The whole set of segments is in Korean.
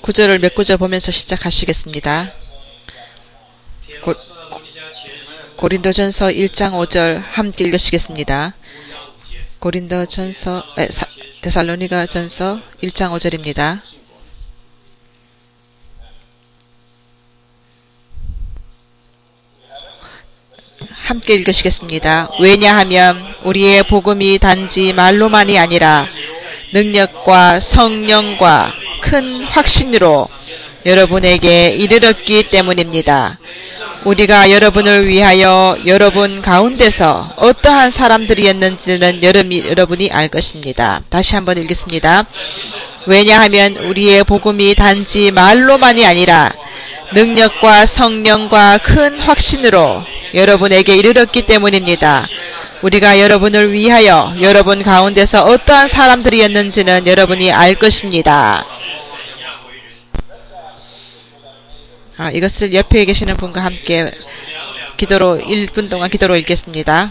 구절을 몇 구절 보면서 시작하시겠습니다. 고린도전서 1장 5절 함께 읽으시겠습니다. 데살로니가전서 1장 5절입니다. 함께 읽으시겠습니다. 왜냐하면 우리의 복음이 단지 말로만이 아니라 능력과 성령과 큰 확신으로 여러분에게 이르렀기 때문입니다. 우리가 여러분을 위하여 여러분 가운데서 어떠한 사람들이었는지는 여러분이 알 것입니다. 다시 한번 읽겠습니다. 왜냐하면 우리의 복음이 단지 말로만이 아니라 능력과 성령과 큰 확신으로 여러분에게 이르렀기 때문입니다. 우리가 여러분을 위하여 여러분 가운데서 어떠한 사람들이었는지는 여러분이 알 것입니다. 이것을 옆에 계시는 분과 함께 기도로 1분 동안 기도로 읽겠습니다.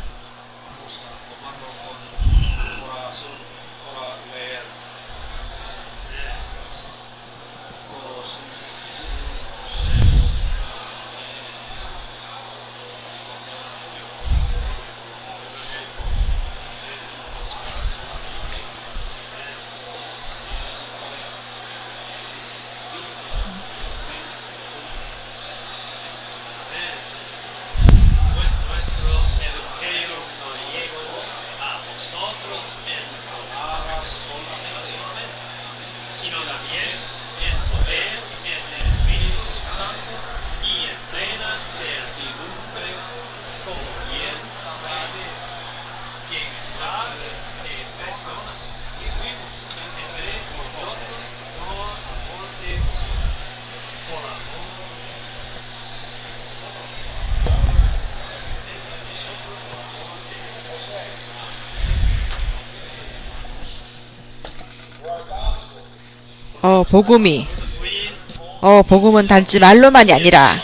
복음은 단지 말로만이 아니라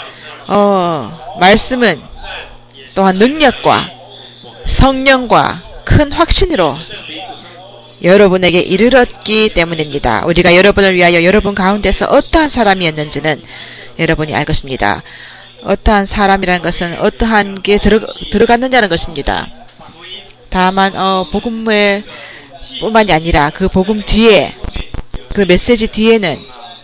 말씀은 또한 능력과 성령과 큰 확신으로 여러분에게 이르렀기 때문입니다. 우리가 여러분을 위하여 여러분 가운데서 어떠한 사람이었는지는 여러분이 알 것입니다. 어떠한 사람이라는 것은 어떠한 게 들어갔느냐는 것입니다. 다만 복음에 뿐만이 아니라 그 복음 뒤에 그 메시지 뒤에는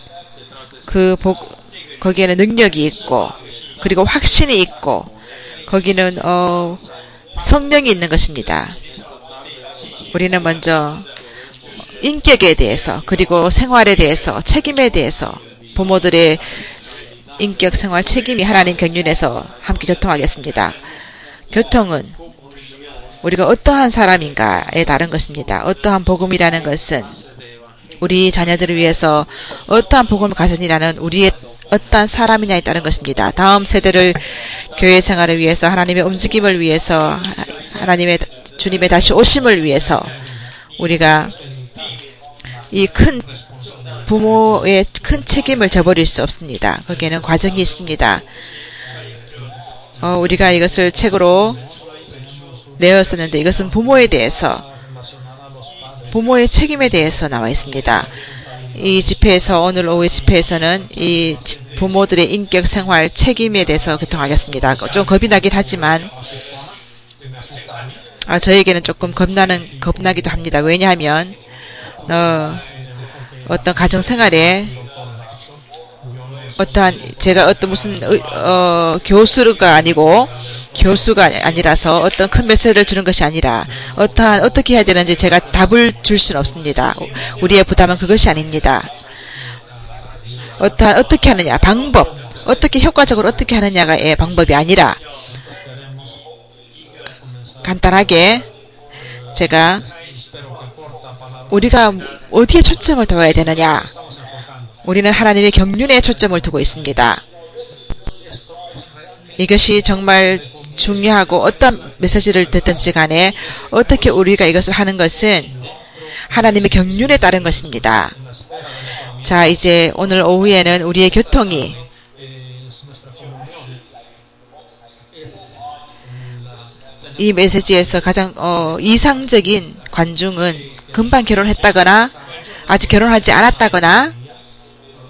거기에는 능력이 있고 그리고 확신이 있고 거기는 성령이 있는 것입니다. 우리는 먼저 인격에 대해서 그리고 생활에 대해서 책임에 대해서 부모들의 인격 생활 책임이 하나님 경륜에서 함께 교통하겠습니다. 교통은 우리가 어떠한 사람인가에 따른 것입니다. 어떠한 복음이라는 것은 우리 자녀들을 위해서 어떠한 복음을 가졌느냐는 우리의 어떠한 사람이냐에 따른 것입니다. 다음 세대를 교회 생활을 위해서 하나님의 움직임을 위해서 하나님의 주님의 다시 오심을 위해서 우리가 이 큰 부모의 큰 책임을 져버릴 수 없습니다. 거기에는 과정이 있습니다. 우리가 이것을 책으로 내었었는데 이것은 부모에 대해서 부모의 책임에 대해서 나와 있습니다. 이 집회에서 오늘 오후의 집회에서는 이 부모들의 인격 생활 책임에 대해서 교통하겠습니다. 좀 겁이 나긴 하지만 저에게는 조금 겁나기도 합니다. 왜냐하면 어떤 가정 생활에 제가 무슨 교수가 아니라서 어떤 큰 메시지를 주는 것이 아니라 어떻게 해야 되는지 제가 답을 줄 수는 없습니다. 우리의 부담은 그것이 아닙니다. 어떻게 하느냐 방법 어떻게 효과적으로 어떻게 하느냐가의 방법이 아니라 간단하게 제가 우리가 어디에 초점을 둬야 되느냐 우리는 하나님의 경륜에 초점을 두고 있습니다. 이것이 정말 중요하고 어떤 메시지를 듣든지 간에 어떻게 우리가 이것을 하는 것은 하나님의 경륜에 따른 것입니다. 자, 이제 오늘 오후에는 우리의 교통이 이 메시지에서 가장 이상적인 관중은 금방 결혼했다거나 아직 결혼하지 않았다거나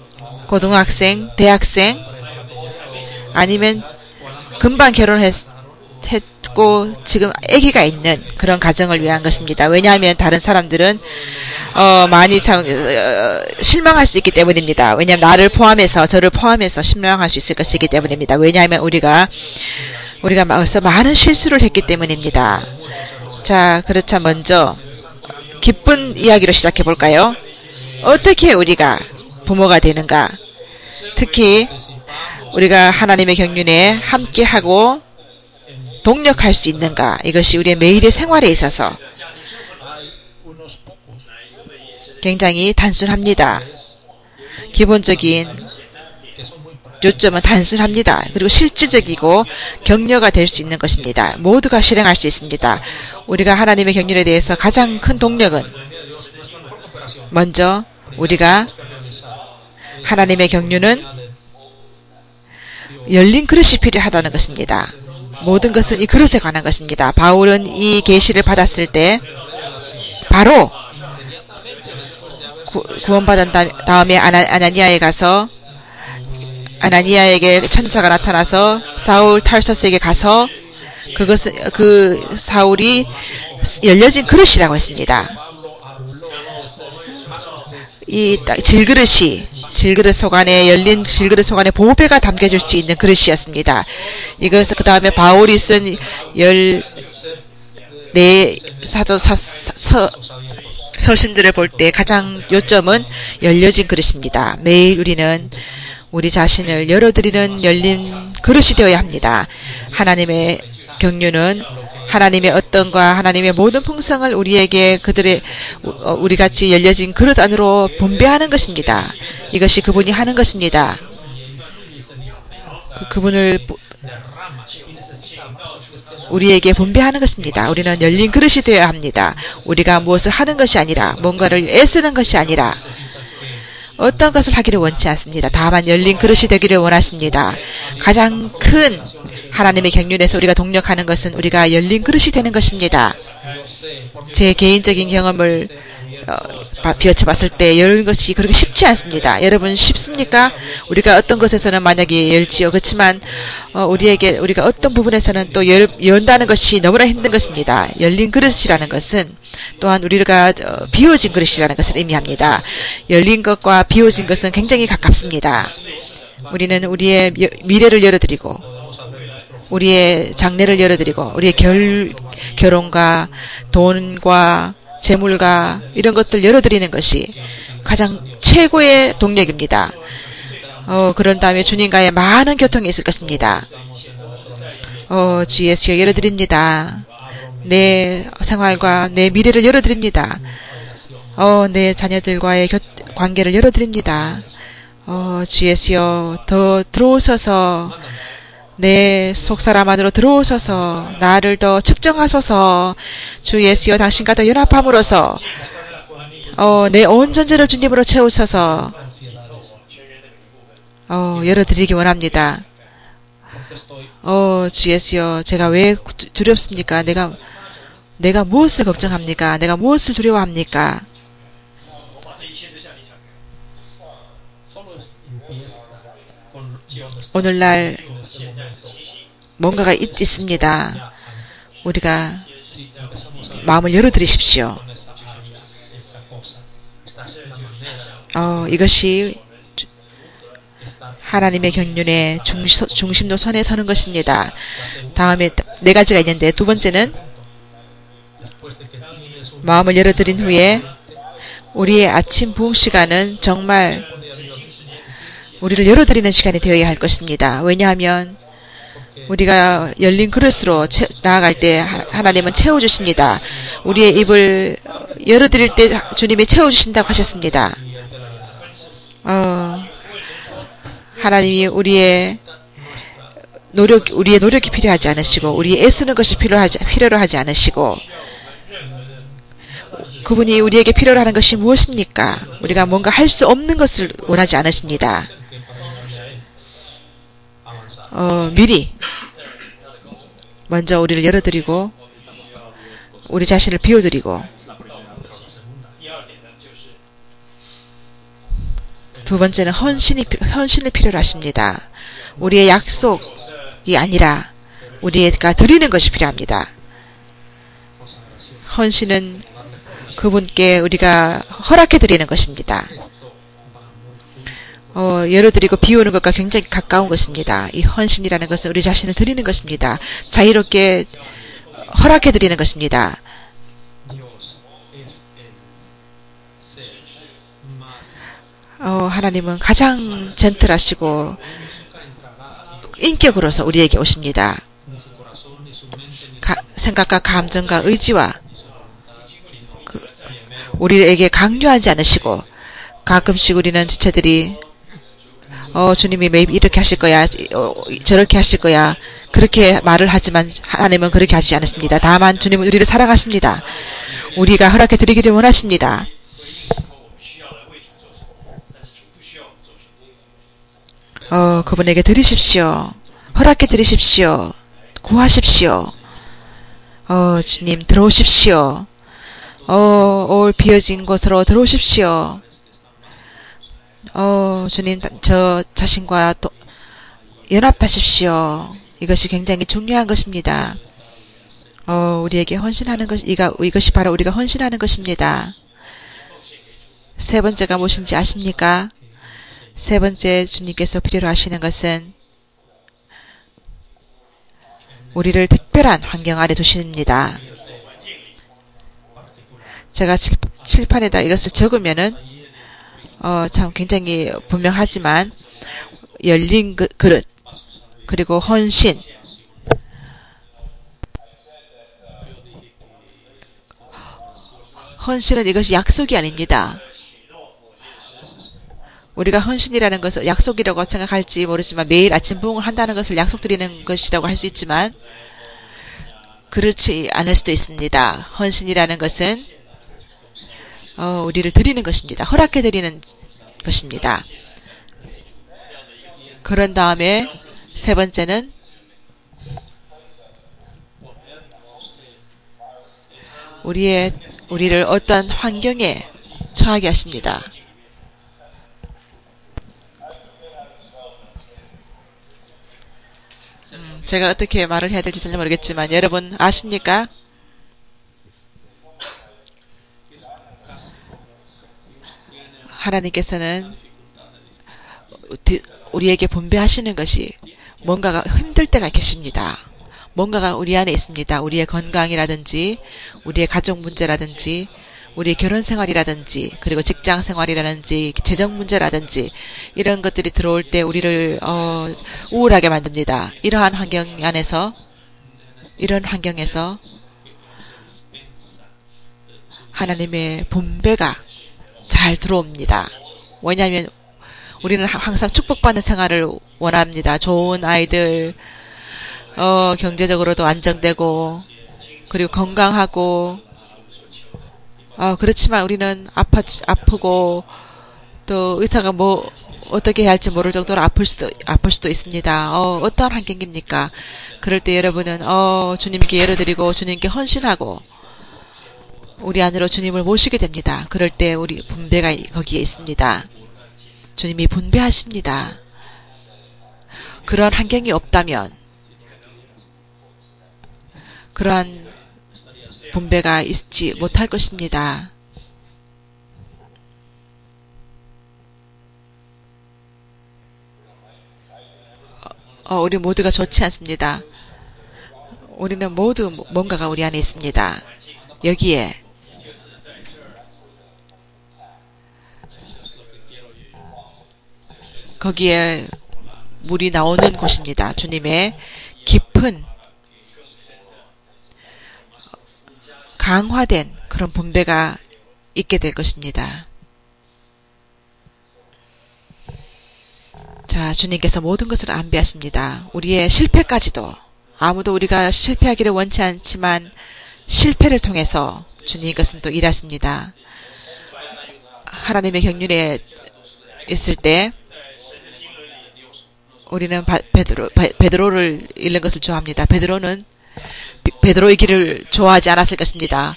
고등학생, 대학생, 아니면 금방 결혼했고 지금 아기가 있는 그런 가정을 위한 것입니다. 왜냐하면 다른 사람들은 많이 참 실망할 수 있기 때문입니다. 왜냐하면 나를 포함해서 저를 포함해서 실망할 수 있을 것이기 때문입니다. 왜냐하면 우리가 벌써 많은 실수를 했기 때문입니다. 자, 그렇자 먼저 기쁜 이야기로 시작해 볼까요? 어떻게 우리가 부모가 되는가? 특히 우리가 하나님의 경륜에 함께하고 동력할 수 있는가? 이것이 우리의 매일의 생활에 있어서 굉장히 단순합니다. 기본적인 요점은 단순합니다. 그리고 실질적이고 격려가 될 수 있는 것입니다. 모두가 실행할 수 있습니다. 우리가 하나님의 경륜에 대해서 가장 큰 동력은 먼저 우리가 하나님의 경륜은 열린 그릇이 필요하다는 것입니다. 모든 것은 이 그릇에 관한 것입니다. 바울은 이 계시를 받았을 때 바로 구원받은 다음에 아나니아에 가서 아나니아에게 천사가 나타나서 사울 탈소스에게 가서 그 사울이 열려진 그릇이라고 했습니다. 이 질그릇 속 안에 열린 질그릇 속 안에 보배가 담겨질 수 있는 그릇이었습니다. 이것을 그 다음에 바울이 쓴 14 서신들을 볼 때 가장 요점은 열려진 그릇입니다. 매일 우리는 우리 자신을 열어드리는 열린 그릇이 되어야 합니다. 하나님의 경륜은 하나님의 어떤과 하나님의 모든 풍성을 우리에게 우리같이 열려진 그릇 안으로 분배하는 것입니다. 이것이 그분이 하는 것입니다. 그분을 우리에게 분배하는 것입니다. 우리는 열린 그릇이 되어야 합니다. 우리가 무엇을 하는 것이 아니라 뭔가를 애쓰는 것이 아니라 어떤 것을 하기를 원치 않습니다. 다만 열린 그릇이 되기를 원하십니다. 가장 큰 하나님의 경륜에서 우리가 동력하는 것은 우리가 열린 그릇이 되는 것입니다. 제 개인적인 경험을 비춰봤을 때 열린 것이 그렇게 쉽지 않습니다. 여러분 쉽습니까? 우리가 어떤 것에서는 만약에 열지요. 그렇지만 우리가 어떤 부분에서는 또 연다는 것이 너무나 힘든 것입니다. 열린 그릇이라는 것은 또한 우리가 비워진 그릇이라는 것을 의미합니다. 열린 것과 비워진 것은 굉장히 가깝습니다. 우리는 우리의 미래를 열어드리고 우리의 장래를 열어드리고 우리의 결혼과 돈과 재물과 이런 것들 열어드리는 것이 가장 최고의 동력입니다. 그런 다음에 주님과의 많은 교통이 있을 것입니다. 주 예수여 열어드립니다. 내 생활과 내 미래를 열어드립니다. 내 자녀들과의 관계를 열어드립니다. 주 예수여 더 들어오셔서 내 속사람 안으로 들어오셔서 나를 더 측정하소서. 주 예수여 당신과 더 연합함으로써 내 온 전제를 주님으로 채우셔서 열어드리기 원합니다. 주 예수여 제가 왜 두렵습니까? 내가 무엇을 걱정합니까? 내가 무엇을 두려워합니까? 오늘날 뭔가가 있습니다. 우리가 마음을 열어드리십시오. 이것이 하나님의 경륜의 중심도 선에 서는 것입니다. 다음에 네 가지가 있는데 두 번째는 마음을 열어드린 후에 우리의 아침 부흥 시간은 정말 우리를 열어드리는 시간이 되어야 할 것입니다. 왜냐하면 우리가 열린 그릇으로 나아갈 때 하나님은 채워주십니다. 우리의 입을 열어드릴 때 주님이 채워주신다고 하셨습니다. 하나님이 우리의 노력이 필요하지 않으시고 우리의 애쓰는 것이 필요로 하지 않으시고 그분이 우리에게 필요로 하는 것이 무엇입니까? 우리가 뭔가 할 수 없는 것을 원하지 않으십니다. 미리 먼저 우리를 열어드리고 우리 자신을 비워드리고 두 번째는 헌신을 필요로 하십니다. 우리의 약속이 아니라 우리가 드리는 것이 필요합니다. 헌신은 그분께 우리가 허락해 드리는 것입니다. 예로 드리고 비우는 것과 굉장히 가까운 것입니다. 이 헌신이라는 것은 우리 자신을 드리는 것입니다. 자유롭게 허락해 드리는 것입니다. 하나님은 가장 젠틀하시고 인격으로서 우리에게 오십니다. 생각과 감정과 의지와 우리에게 강요하지 않으시고, 가끔씩 우리는 지체들이 주님이 매일 이렇게 하실 거야, 저렇게 하실 거야, 그렇게 말을 하지만 하나님은 그렇게 하시지 않습니다. 다만 주님은 우리를 사랑하십니다. 우리가 허락해 드리기를 원하십니다. 그분에게 드리십시오. 허락해 드리십시오. 구하십시오. 주님 들어오십시오. 올 비어진 곳으로 들어오십시오. 주님 저 자신과 또 연합하십시오. 이것이 굉장히 중요한 것입니다. 우리에게 헌신하는 것, 이것이 바로 우리가 헌신하는 것입니다. 세 번째가 무엇인지 아십니까? 세 번째 주님께서 필요로 하시는 것은 우리를 특별한 환경 아래 두십니다. 제가 칠판에다 이것을 적으면은 참 굉장히 분명하지만, 열린 그릇, 그리고 헌신, 헌신은 이것이 약속이 아닙니다. 우리가 헌신이라는 것을 약속이라고 생각할지 모르지만, 매일 아침 부흥을 한다는 것을 약속드리는 것이라고 할 수 있지만 그렇지 않을 수도 있습니다. 헌신이라는 것은 우리를 드리는 것입니다. 허락해 드리는 것입니다. 그런 다음에 세 번째는 우리를 어떤 환경에 처하게 하십니다. 제가 어떻게 말을 해야 될지 잘 모르겠지만, 여러분 아십니까? 하나님께서는 우리에게 분배하시는 것이 뭔가가 힘들 때가 계십니다. 뭔가가 우리 안에 있습니다. 우리의 건강이라든지, 우리의 가족 문제라든지, 우리의 결혼 생활이라든지, 그리고 직장 생활이라든지, 재정 문제라든지, 이런 것들이 들어올 때 우리를 우울하게 만듭니다. 이런 환경에서 하나님의 분배가 잘 들어옵니다. 왜냐하면 우리는 항상 축복받는 생활을 원합니다. 좋은 아이들, 경제적으로도 안정되고, 그리고 건강하고, 그렇지만 우리는 아프고, 또 의사가 어떻게 해야 할지 모를 정도로 아플 수도 있습니다. 어떠한 환경입니까? 그럴 때 여러분은, 주님께 예를 드리고, 주님께 헌신하고, 우리 안으로 주님을 모시게 됩니다. 그럴 때 우리 분배가 거기에 있습니다. 주님이 분배하십니다. 그런 환경이 없다면, 그러한 분배가 있지 못할 것입니다. 우리 모두가 좋지 않습니다. 우리는 모두 뭔가가 우리 안에 있습니다. 여기에 거기에 물이 나오는 곳입니다. 주님의 깊은 강화된 그런 분배가 있게 될 것입니다. 자, 주님께서 모든 것을 안배하십니다. 우리의 실패까지도. 아무도 우리가 실패하기를 원치 않지만 실패를 통해서 주님 것은 또 일하십니다. 하나님의 경륜에 있을 때 우리는 베드로를 잃는 것을 좋아합니다. 베드로는 베드로의 길을 좋아하지 않았을 것입니다.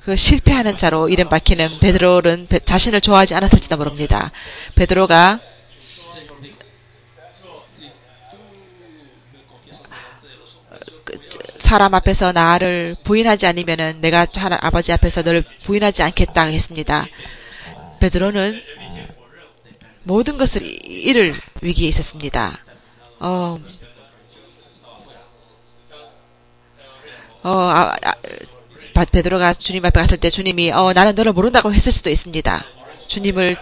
그 실패하는 자로 이름 밝히는 베드로는 자신을 좋아하지 않았을지도 모릅니다. 베드로가 사람 앞에서 나를 부인하지 않으면은 내가 아버지 앞에서 너를 부인하지 않겠다 했습니다. 베드로는 모든 것을 잃을 위기에 있었습니다. 베드로가 주님 앞에 갔을 때 주님이 나는 너를 모른다고 했을 수도 있습니다. 주님을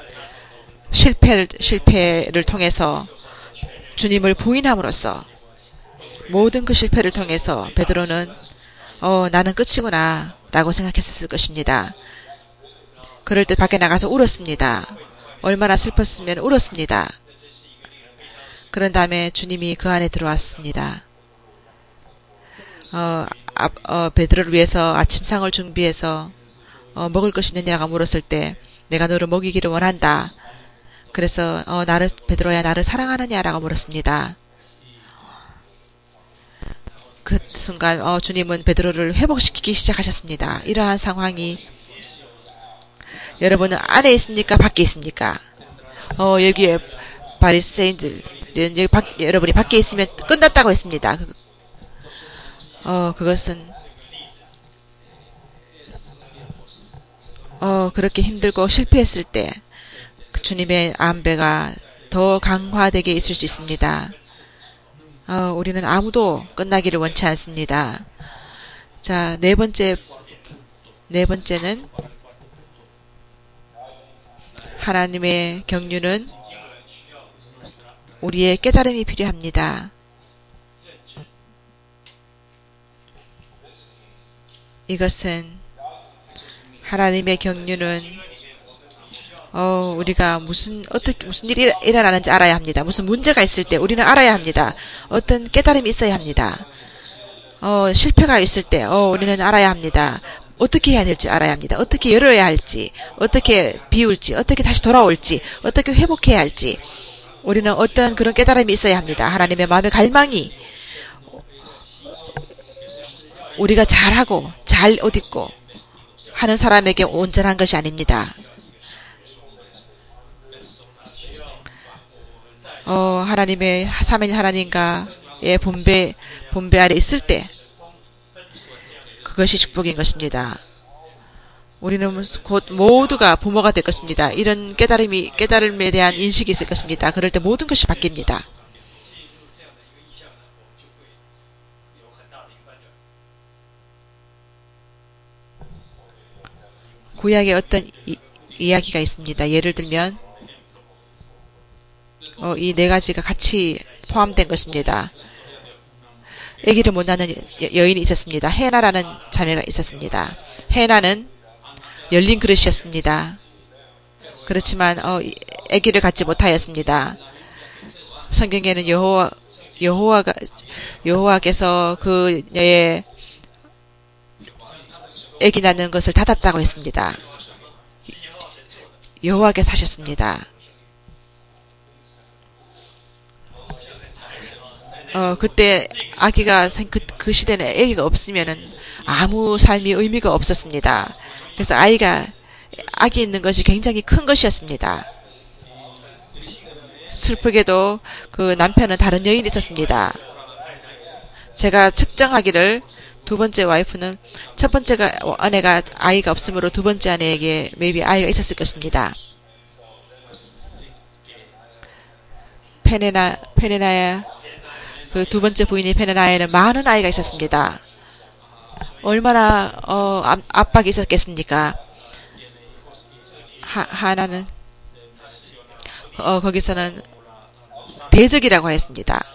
실패를 통해서 주님을 부인함으로써 모든 그 실패를 통해서 베드로는 나는 끝이구나 라고 생각했을 것입니다. 그럴 때 밖에 나가서 울었습니다. 얼마나 슬펐으면 울었습니다. 그런 다음에 주님이 그 안에 들어왔습니다. 베드로를 위해서 아침상을 준비해서 먹을 것이 있느냐고 물었을 때 내가 너를 먹이기를 원한다. 그래서 베드로야 나를 사랑하느냐라고 물었습니다. 그 순간 주님은 베드로를 회복시키기 시작하셨습니다. 이러한 상황이 여러분은 안에 있습니까? 밖에 있습니까? 여기에 바리새인들 여러분이 밖에 있으면 끝났다고 했습니다. 그것은 그렇게 힘들고 실패했을 때 주님의 안배가 더 강화되게 있을 수 있습니다. 우리는 아무도 끝나기를 원치 않습니다. 자, 네 번째는 하나님의 경륜은 우리의 깨달음이 필요합니다. 이것은 하나님의 경륜은 우리가 무슨 일이 일어나는지 알아야 합니다. 무슨 문제가 있을 때 우리는 알아야 합니다. 어떤 깨달음이 있어야 합니다. 실패가 있을 때 우리는 알아야 합니다. 어떻게 해야 될지 알아야 합니다. 어떻게 열어야 할지, 어떻게 비울지, 어떻게 다시 돌아올지, 어떻게 회복해야 할지 우리는 어떤 그런 깨달음이 있어야 합니다. 하나님의 마음의 갈망이 우리가 잘하고 잘 옷 입고 하는 사람에게 온전한 것이 아닙니다. 하나님의 삼위인 하나님과의 본배 아래 있을 때 그것이 축복인 것입니다. 우리는 곧 모두가 부모가 될 것입니다. 이런 깨달음에 대한 인식이 있을 것입니다. 그럴 때 모든 것이 바뀝니다. 구약에 어떤 이야기가 있습니다. 예를 들면 이 네 가지가 같이 포함된 것입니다. 아기를 못 낳는 여인이 있었습니다. 헤나라는 자매가 있었습니다. 헤나는 열린 그릇이었습니다. 그렇지만 아기를 갖지 못하였습니다. 성경에는 여호와께서 그녀의 아기 낳는 것을 닫았다고 했습니다. 여호와께서 하셨습니다. 그때 아기가 그 시대는 아기가 없으면은 아무 삶이 의미가 없었습니다. 그래서 아기 있는 것이 굉장히 큰 것이었습니다. 슬프게도 그 남편은 다른 여인이 있었습니다. 제가 측정하기를 두 번째 와이프는 첫 번째 아내가 아이가 없으므로 두 번째 아내에게 maybe 아이가 있었을 것입니다. 페네나야 그 두 번째 부인이 페네나에는 많은 아이가 있었습니다. 얼마나 압박이 있었겠습니까? 하나는 거기서는 대적이라고 했습니다.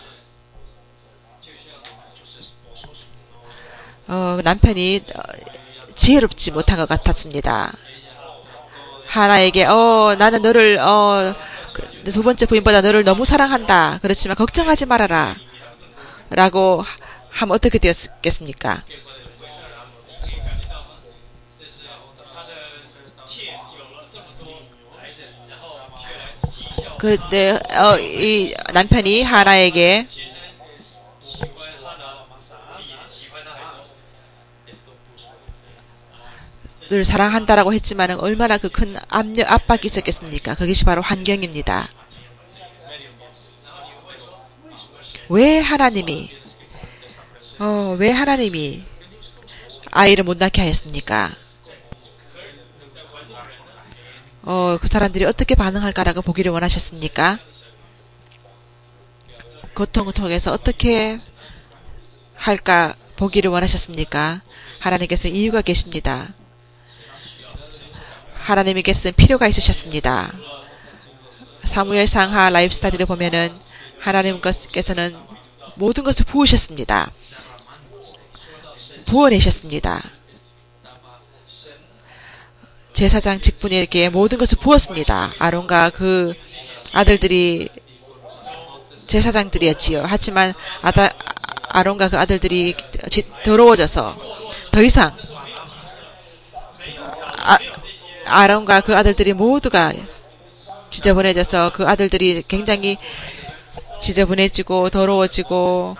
남편이 지혜롭지 못한 것 같았습니다. 하나에게 나는 너를 두 번째 부인보다 너를 너무 사랑한다. 그렇지만 걱정하지 말아라 라고 하면 어떻게 되었겠습니까? 그때 이 남편이 하나에게 늘 사랑한다라고 했지만 얼마나 그 큰 압박이 있었겠습니까? 그것이 바로 환경입니다. 왜 하나님이 아이를 못 낳게 하였습니까? 그 사람들이 어떻게 반응할까라고 보기를 원하셨습니까? 고통을 통해서 어떻게 할까 보기를 원하셨습니까? 하나님께서 이유가 계십니다. 하나님께서는 필요가 있으셨습니다. 사무엘상하 라이브 스타디를 보면은 하나님께서는 모든 것을 부으셨습니다. 부어내셨습니다. 제사장 직분에게 모든 것을 부었습니다. 아론과 그 아들들이 제사장들이었지요. 하지만 아론과 그 아들들이 더러워져서 더 이상 아론과 그 아들들이 모두가 지저분해져서 그 아들들이 굉장히 지저분해지고 더러워지고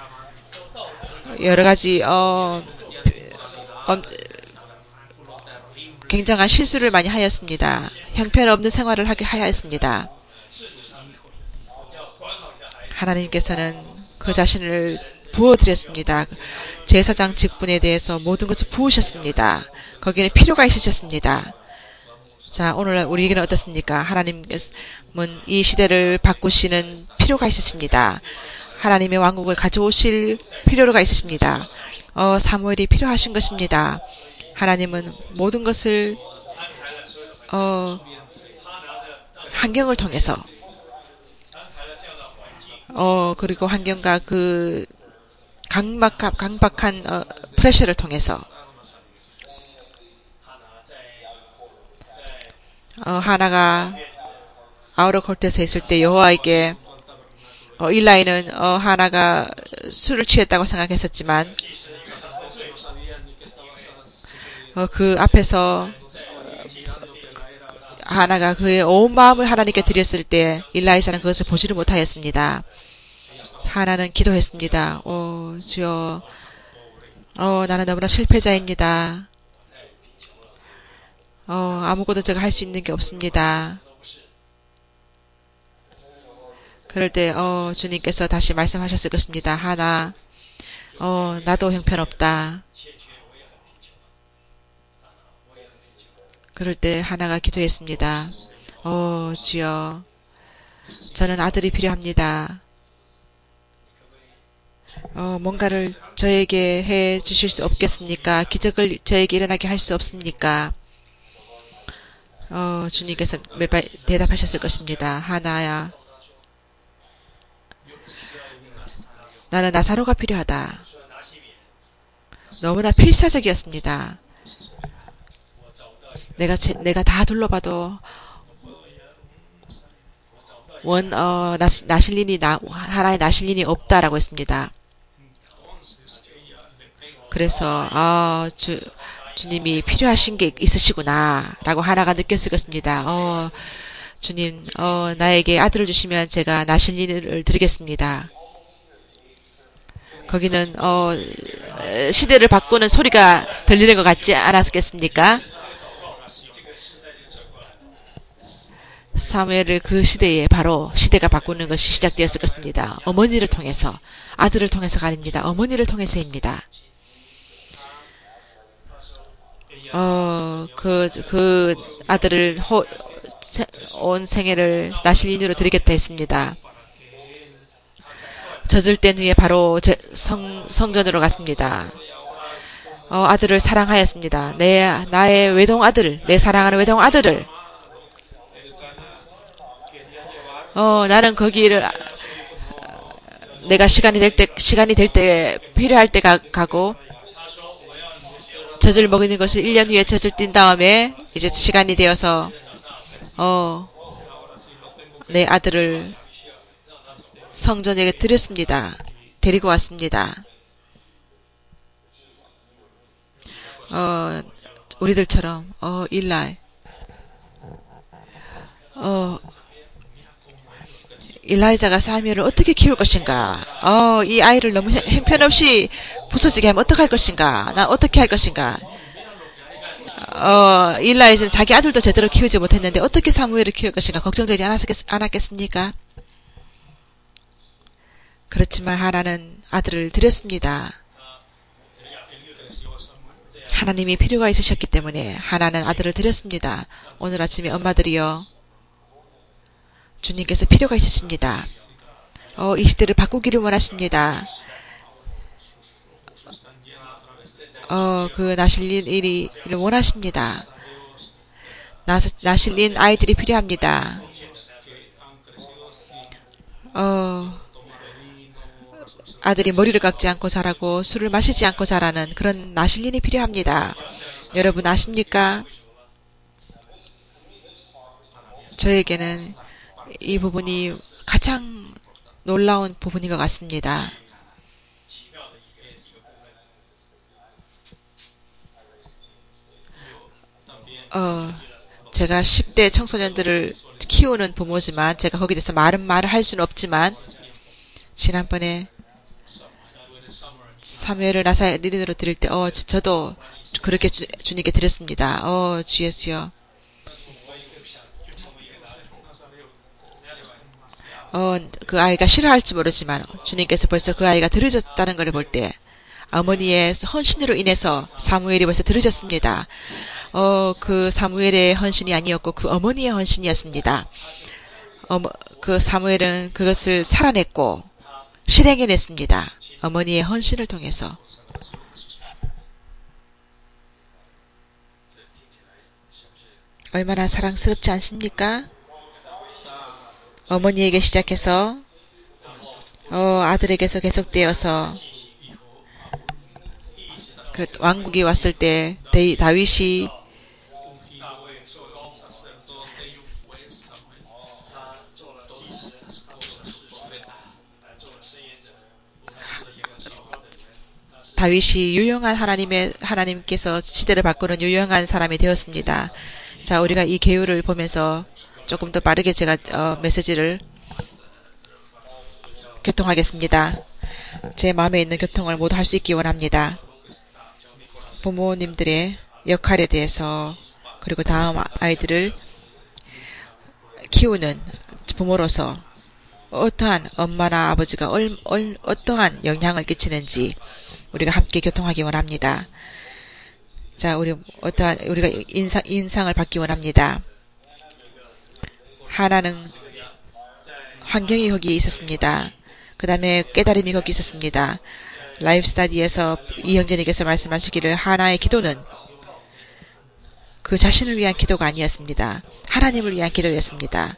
여러가지 굉장한 실수를 많이 하였습니다. 형편없는 생활을 하게 하였습니다. 하나님께서는 그 자신을 부어드렸습니다. 제사장 직분에 대해서 모든 것을 부으셨습니다. 거기에는 필요가 있으셨습니다. 자, 오늘 우리에게는 어떻습니까? 하나님께서는 이 시대를 바꾸시는 필요가 있으십니다. 하나님의 왕국을 가져오실 필요가 있으십니다. 사무엘이 필요하신 것입니다. 하나님은 모든 것을 환경을 통해서 그리고 환경과 그 강박한 프레셔를 통해서 하나가 아우르콜트에서 있을 때 여호와에게 일라이는 하나가 술을 취했다고 생각했었지만 그 앞에서 하나가 그의 온 마음을 하나님께 드렸을 때 일라이자는 그것을 보지를 못하였습니다. 하나는 기도했습니다. 주여, 나는 너무나 실패자입니다. 아무것도 제가 할 수 있는 게 없습니다. 그럴 때 주님께서 다시 말씀하셨을 것입니다. 하나, 나도 형편없다. 그럴 때 하나가 기도했습니다. 주여, 저는 아들이 필요합니다. 뭔가를 저에게 해 주실 수 없겠습니까? 기적을 저에게 일어나게 할 수 없습니까? 주님께서 매번 대답하셨을 것입니다. 하나야, 나는 나사로가 필요하다. 너무나 필사적이었습니다. 내가 다 둘러봐도 하나의 나실린이 없다라고 했습니다. 그래서 주님이 필요하신 게 있으시구나 라고 하나가 느꼈을 것입니다. 주님, 나에게 아들을 주시면 제가 나실린을 드리겠습니다. 거기는 시대를 바꾸는 소리가 들리는 것 같지 않았겠습니까? 사무엘을 그 시대에 바로 시대가 바꾸는 것이 시작되었을 것입니다. 어머니를 통해서, 아들을 통해서가 아닙니다. 어머니를 통해서입니다. 그 아들을 온 생애를 나실린으로 드리겠다 했습니다. 젖을 땐 후에 바로 성전으로 갔습니다. 아들을 사랑하였습니다. 나의 외동 아들, 내 사랑하는 외동 아들을 나는 거기를 내가 시간이 될 때 필요할 때 가고 젖을 먹이는 것을 1년 후에 젖을 띈 다음에 이제 시간이 되어서 내 아들을 성전에게 드렸습니다. 데리고 왔습니다. 우리들처럼 일라이 일라이자가 사무엘을 어떻게 키울 것인가? 이 아이를 너무 형편없이 부서지게 하면 어떻게 할 것인가? 난 어떻게 할 것인가? 일라이는 자기 아들도 제대로 키우지 못했는데 어떻게 사무엘을 키울 것인가 걱정되지 않았겠습니까? 그렇지만 하나는 아들을 드렸습니다. 하나님이 필요가 있으셨기 때문에 하나는 아들을 드렸습니다. 오늘 아침에 엄마들이요. 주님께서 필요가 있으십니다. 이 시대를 바꾸기를 원하십니다. 그 나실린 일을 원하십니다. 나실린 아이들이 필요합니다. 아들이 머리를 깎지 않고 자라고 술을 마시지 않고 자라는 그런 나실린이 필요합니다. 여러분 아십니까? 저에게는 이 부분이 가장 놀라운 부분인 것 같습니다. 제가 10대 청소년들을 키우는 부모지만 제가 거기에 대해서 말을 할 수는 없지만 지난번에 사무엘을 나사렛으로 드릴 때 저도 그렇게 주님께 드렸습니다. 주 예수여. 그 아이가 싫어할지 모르지만 주님께서 벌써 그 아이가 들으셨다는 걸 볼 때 어머니의 헌신으로 인해서 사무엘이 벌써 들으셨습니다. 그 사무엘의 헌신이 아니었고 그 어머니의 헌신이었습니다. 그 사무엘은 그것을 살아냈고 실행해냈습니다. 어머니의 헌신을 통해서. 얼마나 사랑스럽지 않습니까? 어머니에게 시작해서 아들에게서 계속되어서 그 왕국이 왔을 때 다윗이 유용한 하나님께서 시대를 바꾸는 유용한 사람이 되었습니다. 자, 우리가 이 계율을 보면서 조금 더 빠르게 제가 메시지를 교통하겠습니다. 제 마음에 있는 교통을 모두 할 수 있기 원합니다. 부모님들의 역할에 대해서 그리고 다음 아이들을 키우는 부모로서 어떠한 엄마나 아버지가 어떠한 영향을 끼치는지 우리가 함께 교통하기 원합니다. 자, 우리가 인상을 받기 원합니다. 하나는 환경이 거기에 있었습니다. 그 다음에 깨달음이 거기 있었습니다. 라이프 스타디에서 이형제님께서 말씀하시기를 하나의 기도는 그 자신을 위한 기도가 아니었습니다. 하나님을 위한 기도였습니다.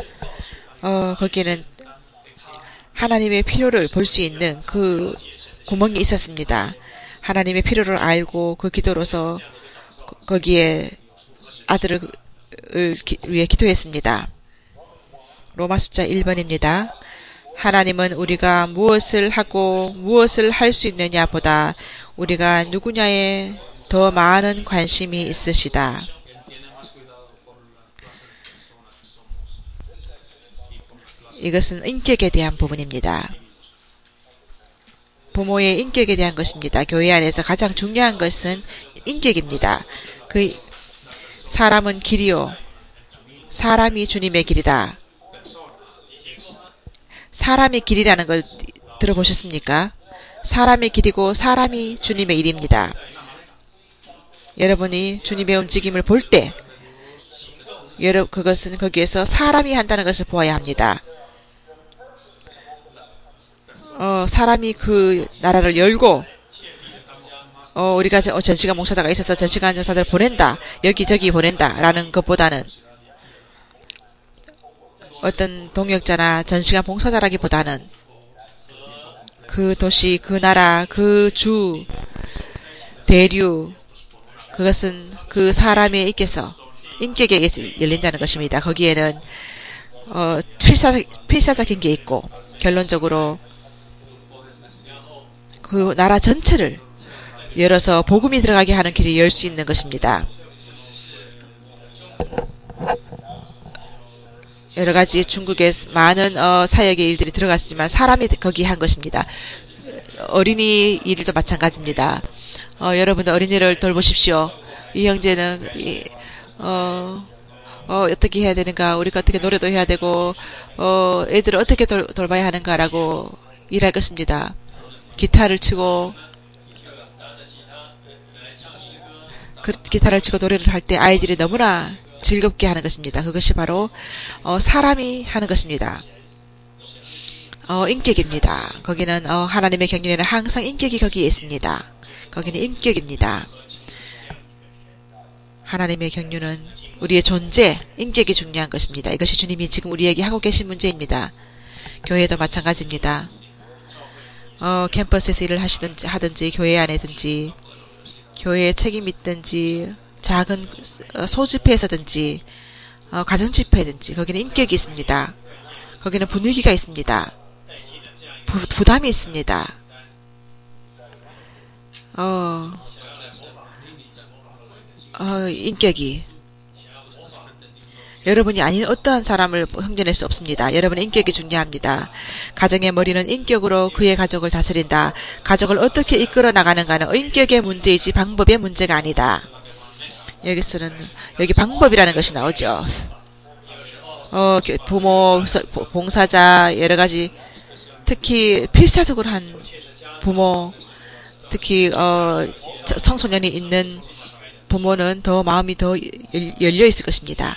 거기에는 하나님의 필요를 볼 수 있는 그 구멍이 있었습니다. 하나님의 필요를 알고 그 기도로서 거기에 아들을 위해 기도했습니다. 로마 숫자 1번입니다. 하나님은 우리가 무엇을 하고 무엇을 할 수 있느냐 보다 우리가 누구냐에 더 많은 관심이 있으시다. 이것은 인격에 대한 부분입니다. 부모의 인격에 대한 것입니다. 교회 안에서 가장 중요한 것은 인격입니다. 그 사람은 길이요. 사람이 주님의 길이다. 사람의 길이라는 걸 들어보셨습니까? 사람의 길이고 사람이 주님의 일입니다. 여러분이 주님의 움직임을 볼 때 그것은 거기에서 사람이 한다는 것을 보아야 합니다. 사람이 그 나라를 열고 우리가 전시관 목사자가 있어서 전시관 전사들을 보낸다. 여기저기 보낸다. 라는 것보다는 어떤 동역자나 전시관 봉사자라기보다는 그 도시, 그 나라, 그 주, 대류 그것은 그 사람의 인격에 열린다는 것입니다. 거기에는 필사적인 게 있고 결론적으로 그 나라 전체를 열어서 복음이 들어가게 하는 길이 열 수 있는 것입니다. 여러가지 중국에 많은 사역의 일들이 들어갔지만 사람이 거기 한 것입니다. 어린이 일도 마찬가지입니다. 여러분들 어린이를 돌보십시오. 이 형제는 어떻게 해야 되는가, 우리가 어떻게 노래도 해야 되고, 애들을 어떻게 돌봐야 하는가라고 일할 것입니다. 기타를 치고, 기타를 치고 노래를 할 때 아이들이 너무나 즐겁게 하는 것입니다. 그것이 바로, 사람이 하는 것입니다. 인격입니다. 거기는, 하나님의 경륜에는 항상 인격이 거기에 있습니다. 거기는 인격입니다. 하나님의 경륜은 우리의 존재, 인격이 중요한 것입니다. 이것이 주님이 지금 우리에게 하고 계신 문제입니다. 교회도 마찬가지입니다. 캠퍼스에서 일을 하든지, 교회 안에든지, 교회에 책임 있든지, 작은 소집회에서든지, 가정집회든지, 거기는 인격이 있습니다. 거기는 분위기가 있습니다. 부담이 있습니다. 인격이. 여러분이 아닌 어떠한 사람을 형제낼 수 없습니다. 여러분의 인격이 중요합니다. 가정의 머리는 인격으로 그의 가족을 다스린다. 가족을 어떻게 이끌어 나가는가는 인격의 문제이지 방법의 문제가 아니다. 여기 방법이라는 것이 나오죠. 부모, 봉사자, 여러 가지, 특히 필사적으로 한 부모, 특히, 청소년이 있는 부모는 더 마음이 더 열려 있을 것입니다.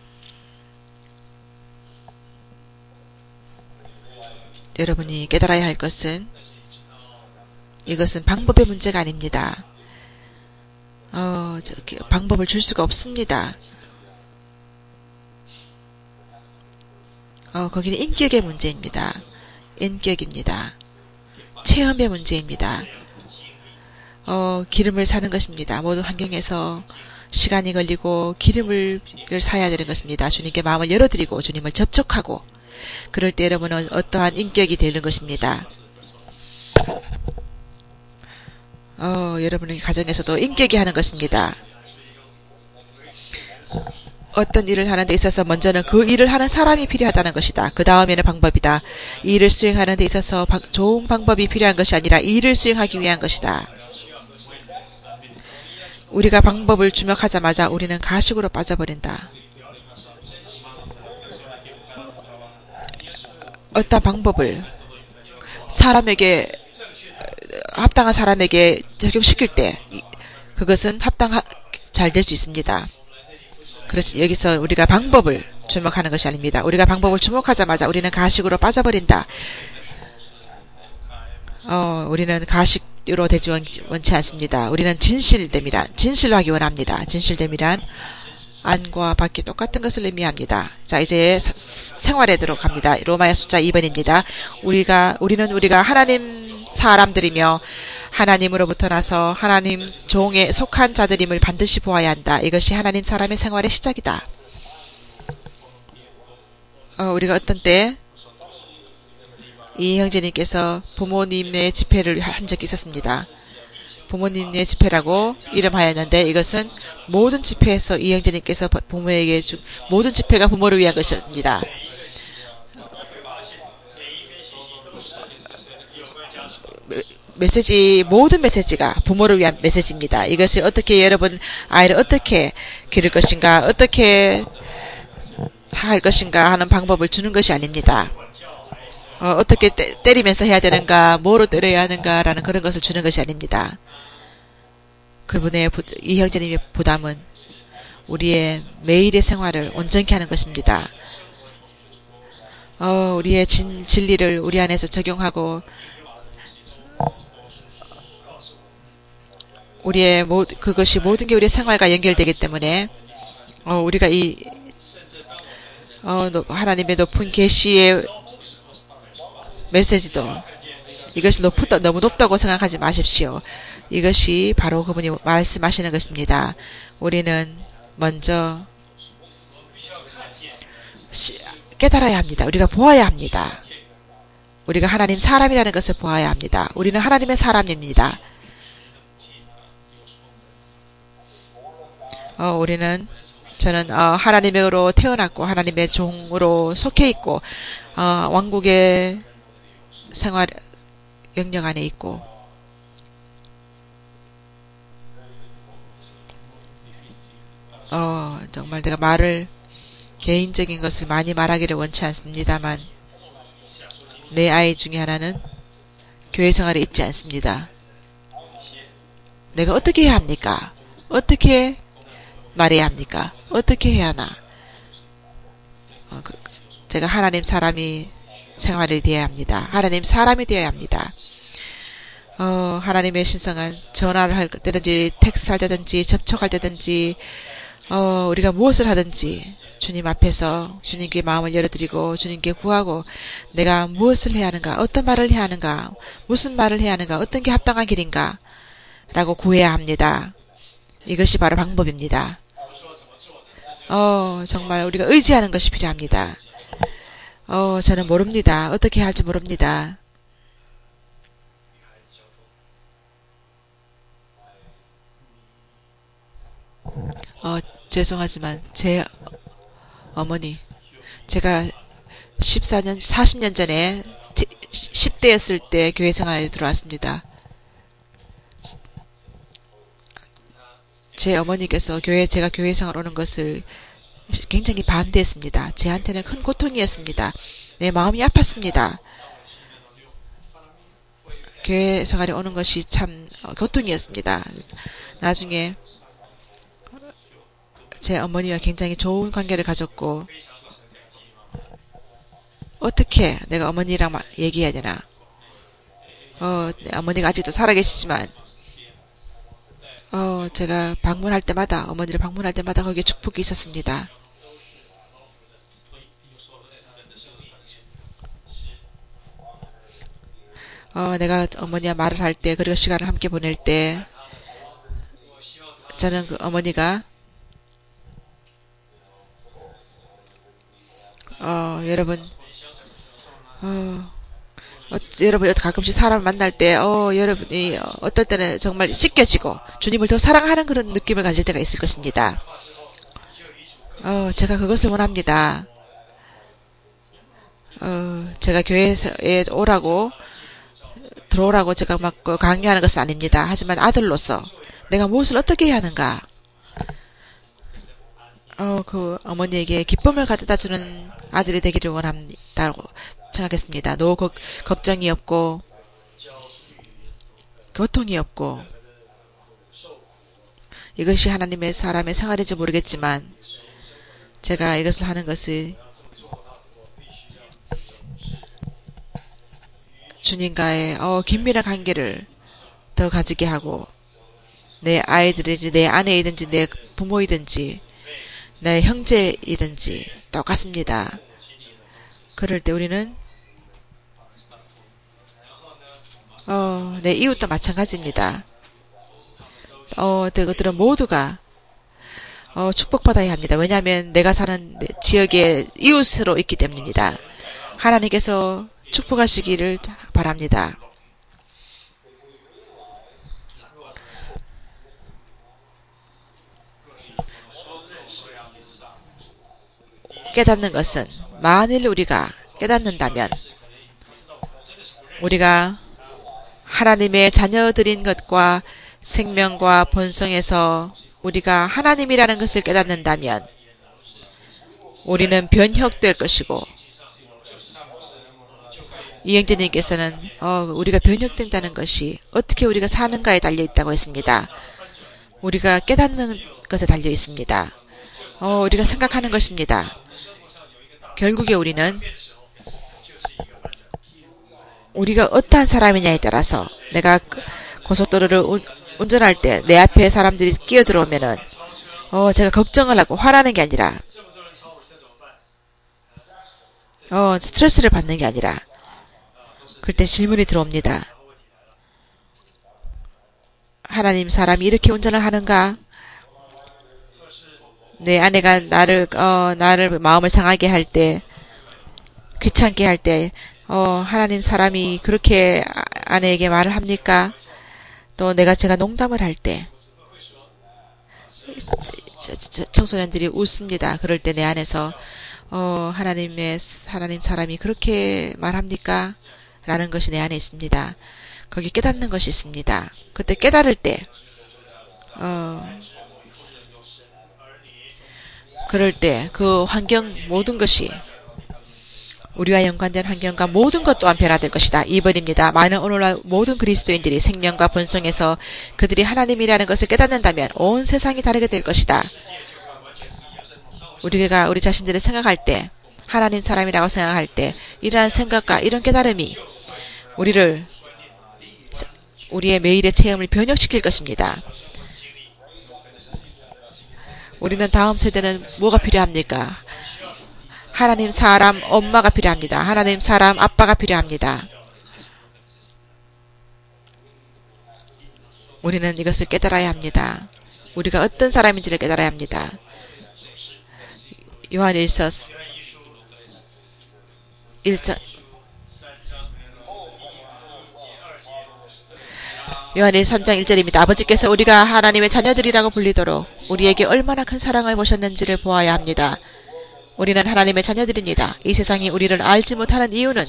여러분이 깨달아야 할 것은 이것은 방법의 문제가 아닙니다. 방법을 줄 수가 없습니다. 거기는 인격의 문제입니다. 인격입니다. 체험의 문제입니다. 기름을 사는 것입니다. 모든 환경에서 시간이 걸리고 기름을 사야 되는 것입니다. 주님께 마음을 열어드리고 주님을 접촉하고 그럴 때 여러분은 어떠한 인격이 되는 것입니다. 여러분의 가정에서도 인격이 하는 것입니다. 어떤 일을 하는 데 있어서 먼저는 그 일을 하는 사람이 필요하다는 것이다. 그 다음에는 방법이다. 이 일을 수행하는 데 있어서 좋은 방법이 필요한 것이 아니라 이 일을 수행하기 위한 것이다. 우리가 방법을 주목하자마자 우리는 가식으로 빠져버린다. 어떤 방법을 합당한 사람에게 적용시킬 때 그것은 잘 될 수 있습니다. 그렇지, 여기서 우리가 방법을 주목하는 것이 아닙니다. 우리가 방법을 주목하자마자 우리는 가식으로 빠져버린다. 우리는 가식으로 되지 원치 않습니다. 우리는 진실로 하기 원합니다. 진실됨이란 안과 밖이 똑같은 것을 의미합니다. 자, 이제 생활에 들어갑니다. 로마의 숫자 2번입니다. 우리가 하나님 사람들이며 하나님으로부터 나서 하나님 종에 속한 자들임을 반드시 보아야 한다. 이것이 하나님 사람의 생활의 시작이다. 우리가 어떤 때 이 형제님께서 부모님의 집회를 한 적이 있었습니다. 부모님의 집회라고 이름하였는데 이것은 모든 집회에서 이 형제님께서 부모에게 모든 집회가 부모를 위한 것이었습니다. 모든 메시지가 부모를 위한 메시지입니다. 이것이 어떻게 여러분 아이를 어떻게 기를 것인가, 어떻게 할 것인가 하는 방법을 주는 것이 아닙니다. 어떻게 때리면서 해야 되는가, 뭐로 때려야 하는가라는 그런 것을 주는 것이 아닙니다. 이 형제님의 부담은 우리의 매일의 생활을 온전케 하는 것입니다. 우리의 진리를 우리 안에서 적용하고 그것이 모든 게 우리의 생활과 연결되기 때문에 우리가 하나님의 높은 계시의 메시지도 이것이 너무 높다고 생각하지 마십시오. 이것이 바로 그분이 말씀하시는 것입니다. 우리는 먼저 깨달아야 합니다. 우리가 보아야 합니다. 우리가 하나님 사람이라는 것을 보아야 합니다. 우리는 하나님의 사람입니다. 저는 하나님으로 태어났고 하나님의 종으로 속해 있고 왕국의 생활 영역 안에 있고 정말 내가 말을 개인적인 것을 많이 말하기를 원치 않습니다만 내 아이 중에 하나는 교회 생활에 있지 않습니다. 내가 어떻게 해야 합니까? 어떻게 말해야 합니까? 어떻게 해야 하나? 제가 하나님 사람이 생활이 되어야 합니다. 하나님 사람이 되어야 합니다. 하나님의 신성한 전화를 할 때든지 텍스트 할 때든지 접촉할 때든지 우리가 무엇을 하든지 주님 앞에서 주님께 마음을 열어드리고 주님께 구하고 내가 무엇을 해야 하는가, 어떤 말을 해야 하는가, 무슨 말을 해야 하는가, 어떤 게 합당한 길인가 라고 구해야 합니다. 이것이 바로 방법입니다. 정말 우리가 의지하는 것이 필요합니다. 저는 모릅니다. 어떻게 할지 모릅니다. 죄송하지만 제 어머니, 제가 14년, 40년 전에 10대였을 때 교회 생활에 들어왔습니다. 제 어머니께서 제가 교회 생활 오는 것을 굉장히 반대했습니다. 제한테는 큰 고통이었습니다. 내 마음이 아팠습니다. 교회 생활에 오는 것이 참 고통이었습니다. 나중에 제 어머니와 굉장히 좋은 관계를 가졌고 어떻게 내가 어머니랑 얘기해야 되나. 어머니가 아직도 살아계시지만 제가 방문할 때마다 어머니를 방문할 때마다 거기에 축복이 있었습니다. 내가 어머니와 말을 할 때 그리고 시간을 함께 보낼 때 저는 그 어머니가 여러분 여러분 가끔씩 사람을 만날 때 여러분이 어떨 때는 정말 씻겨지고 주님을 더 사랑하는 그런 느낌을 가질 때가 있을 것입니다. 제가 그것을 원합니다. 제가 교회에 오라고 들어오라고 제가 막 강요하는 것은 아닙니다. 하지만 아들로서 내가 무엇을 어떻게 해야 하는가, 그 어머니에게 기쁨을 가져다 주는 아들이 되기를 원합니다라고 생각했습니다. 걱정이 없고 고통이 없고 이것이 하나님의 사람의 생활인지 모르겠지만 제가 이것을 하는 것이 주님과의 긴밀한 관계를 더 가지게 하고 내 아이들이든지 내 아내이든지 내 부모이든지 내 형제이든지 똑같습니다. 그럴 때 우리는 내 이웃도 마찬가지입니다. 그들은 모두가 축복받아야 합니다. 왜냐하면 내가 사는 지역의 이웃으로 있기 때문입니다. 하나님께서 축복하시기를 바랍니다. 깨닫는 것은 만일 우리가 깨닫는다면 우리가 하나님의 자녀들인 것과 생명과 본성에서 우리가 하나님이라는 것을 깨닫는다면 우리는 변혁될 것이고 이영재님께서는 우리가 변혁된다는 것이 어떻게 우리가 사는가에 달려있다고 했습니다. 우리가 깨닫는 것에 달려 있습니다. 우리가 생각하는 것입니다. 결국에 우리는 우리가 어떠한 사람이냐에 따라서 내가 고속도로를 운전할 때 내 앞에 사람들이 끼어들어오면은 제가 걱정을 하고 화나는 게 아니라 스트레스를 받는 게 아니라 그때 질문이 들어옵니다. 하나님 사람이 이렇게 운전을 하는가? 내 아내가 나를 마음을 상하게 할 때, 귀찮게 할 때, 하나님 사람이 그렇게 아내에게 말을 합니까? 또 제가 농담을 할 때, 청소년들이 웃습니다. 그럴 때 내 안에서, 하나님 사람이 그렇게 말합니까? 라는 것이 내 안에 있습니다. 거기 깨닫는 것이 있습니다. 그때 깨달을 때, 그럴 때 그 환경 모든 것이 우리와 연관된 환경과 모든 것 또한 변화될 것이다. 2번입니다. 많은 오늘날 모든 그리스도인들이 생명과 본성에서 그들이 하나님이라는 것을 깨닫는다면 온 세상이 다르게 될 것이다. 우리가 우리 자신들을 생각할 때 하나님 사람이라고 생각할 때 이러한 생각과 이런 깨달음이 우리의 매일의 체험을 변혁시킬 것입니다. 우리는 다음 세대는 뭐가 필요합니까? 하나님 사람 엄마가 필요합니다. 하나님 사람 아빠가 필요합니다. 우리는 이것을 깨달아야 합니다. 우리가 어떤 사람인지를 깨달아야 합니다. 요한일서 1장 요한일서 3장 1절입니다. 아버지께서 우리가 하나님의 자녀들이라고 불리도록 우리에게 얼마나 큰 사랑을 보셨는지를 보아야 합니다. 우리는 하나님의 자녀들입니다. 이 세상이 우리를 알지 못하는 이유는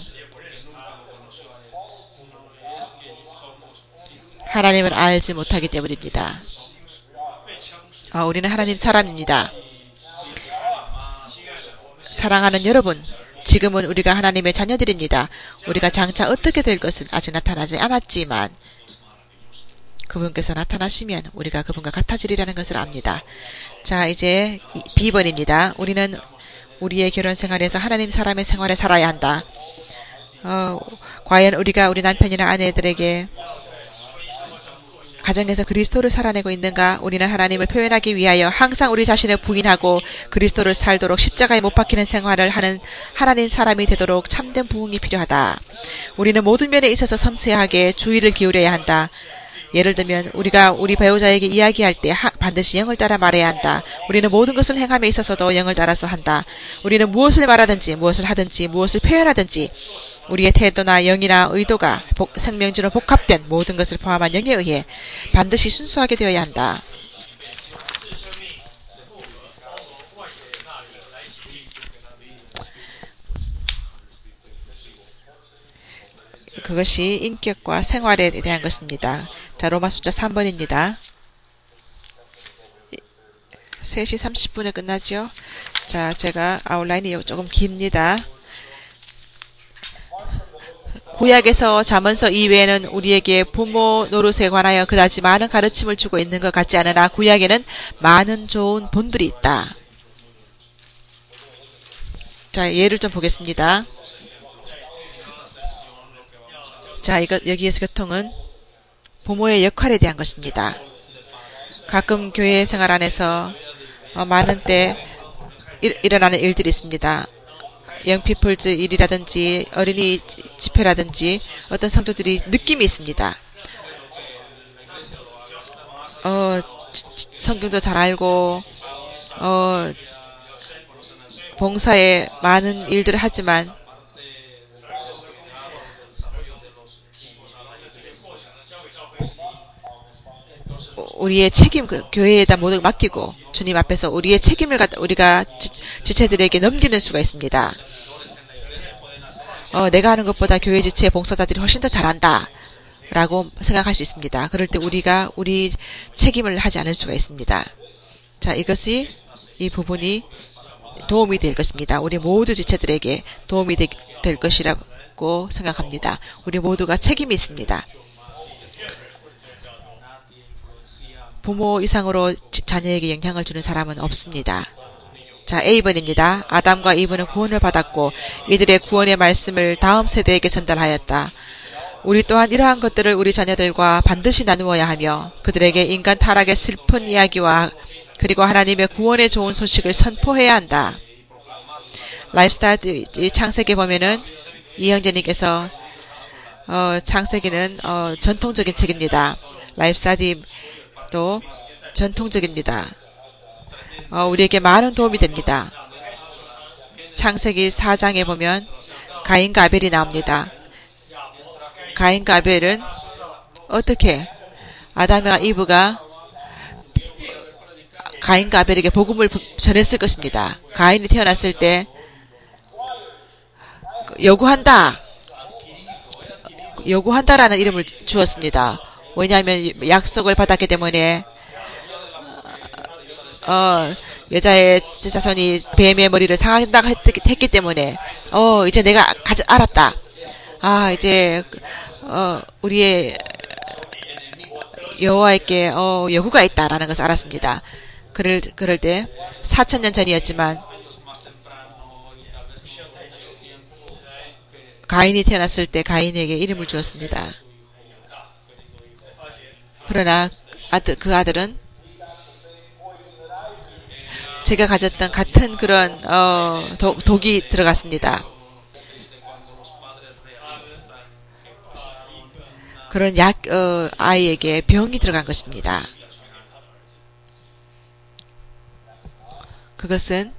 하나님을 알지 못하기 때문입니다. 우리는 하나님 사람입니다. 사랑하는 여러분, 지금은 우리가 하나님의 자녀들입니다. 우리가 장차 어떻게 될 것은 아직 나타나지 않았지만 그분께서 나타나시면 우리가 그분과 같아지리라는 것을 압니다. 자, 이제 B번입니다. 우리는 우리의 결혼 생활에서 하나님 사람의 생활을 살아야 한다. 과연 우리가 우리 남편이나 아내들에게 가정에서 그리스도를 살아내고 있는가? 우리는 하나님을 표현하기 위하여 항상 우리 자신을 부인하고 그리스도를 살도록 십자가에 못 박히는 생활을 하는 하나님 사람이 되도록 참된 부흥이 필요하다. 우리는 모든 면에 있어서 섬세하게 주의를 기울여야 한다. 예를 들면 우리가 우리 배우자에게 이야기할 때 반드시 영을 따라 말해야 한다. 우리는 모든 것을 행함에 있어서도 영을 따라서 한다. 우리는 무엇을 말하든지 무엇을 하든지 무엇을 표현하든지 우리의 태도나 영이나 의도가 생명주로 복합된 모든 것을 포함한 영에 의해 반드시 순수하게 되어야 한다. 그것이 인격과 생활에 대한 것입니다. 자, 로마 숫자 3번입니다. 3시 30분에 끝나죠? 자, 제가 아웃라인이 조금 깁니다. 구약에서 잠언서 이외에는 우리에게 부모 노릇에 관하여 그다지 많은 가르침을 주고 있는 것 같지 않으나 구약에는 많은 좋은 본들이 있다. 자, 예를 좀 보겠습니다. 자, 여기에서 교통은 부모의 역할에 대한 것입니다. 가끔 교회 생활 안에서 많은 때 일어나는 일들이 있습니다. 영피플즈 일이라든지 어린이 집회라든지 어떤 성도들이 느낌이 있습니다. 성경도 잘 알고 봉사에 많은 일들을 하지만 우리의 책임, 교회에다 모두 맡기고 주님 앞에서 우리의 책임을 우리가 지체들에게 넘기는 수가 있습니다. 내가 하는 것보다 교회 지체 봉사자들이 훨씬 더 잘한다 라고 생각할 수 있습니다. 그럴 때 우리가 우리 책임을 하지 않을 수가 있습니다. 자, 이 부분이 도움이 될 것입니다. 우리 모두 지체들에게 도움이 될 것이라고 생각합니다. 우리 모두가 책임이 있습니다. 부모 이상으로 자녀에게 영향을 주는 사람은 없습니다. 자, A번입니다. 아담과 이브는 구원을 받았고 이들의 구원의 말씀을 다음 세대에게 전달하였다. 우리 또한 이러한 것들을 우리 자녀들과 반드시 나누어야 하며 그들에게 인간 타락의 슬픈 이야기와 그리고 하나님의 구원의 좋은 소식을 선포해야 한다. 라이프스타일 창세기 보면은 이형제님께서 창세기는 전통적인 책입니다. 라이프스타일도 전통적입니다. 우리에게 많은 도움이 됩니다. 창세기 4장에 보면 가인과 아벨이 나옵니다. 가인과 아벨은 어떻게 아담과 이브가 가인과 아벨에게 복음을 전했을 것입니다. 가인이 태어났을 때 요구한다라는 이름을 주었습니다. 왜냐하면 약속을 받았기 때문에 여자의 자손이 뱀의 머리를 상한다고 했기 때문에 이제 내가 알았다. 이제 우리의 여호와에게 여구가 있다라는 것을 알았습니다. 그럴 때 4,000년 전이었지만 가인이 태어났을 때 가인에게 이름을 주었습니다. 그러나 그 아들은 제가 가졌던 같은 그런 독이 들어갔습니다. 그런 아이에게 병이 들어간 것입니다. 그것은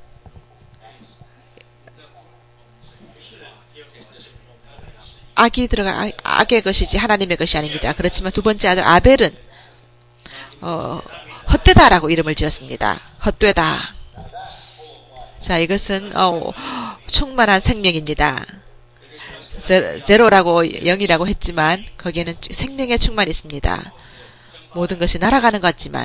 악의 것이지 하나님의 것이 아닙니다. 그렇지만 두 번째 아들 아벨은 헛되다라고 이름을 지었습니다. 헛되다. 자, 이것은 충만한 생명입니다. 제로라고 0이라고 했지만 거기에는 생명의 충만이 있습니다. 모든 것이 날아가는 것 같지만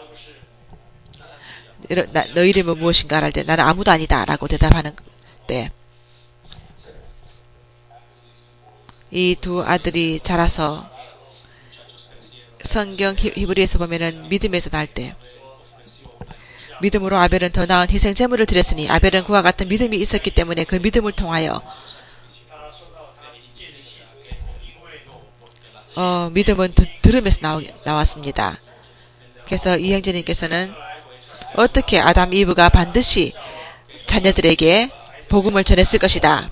너 이름은 무엇인가 할 때 나는 아무도 아니다 라고 대답하는 때 이 두 아들이 자라서 성경 히브리에서 보면은 믿음에서 날 때 믿음으로 아벨은 더 나은 희생 제물을 드렸으니 아벨은 그와 같은 믿음이 있었기 때문에 그 믿음을 통하여 믿음은 들음에서 나왔습니다. 그래서 이형제님께서는 어떻게 아담 이브가 반드시 자녀들에게 복음을 전했을 것이다.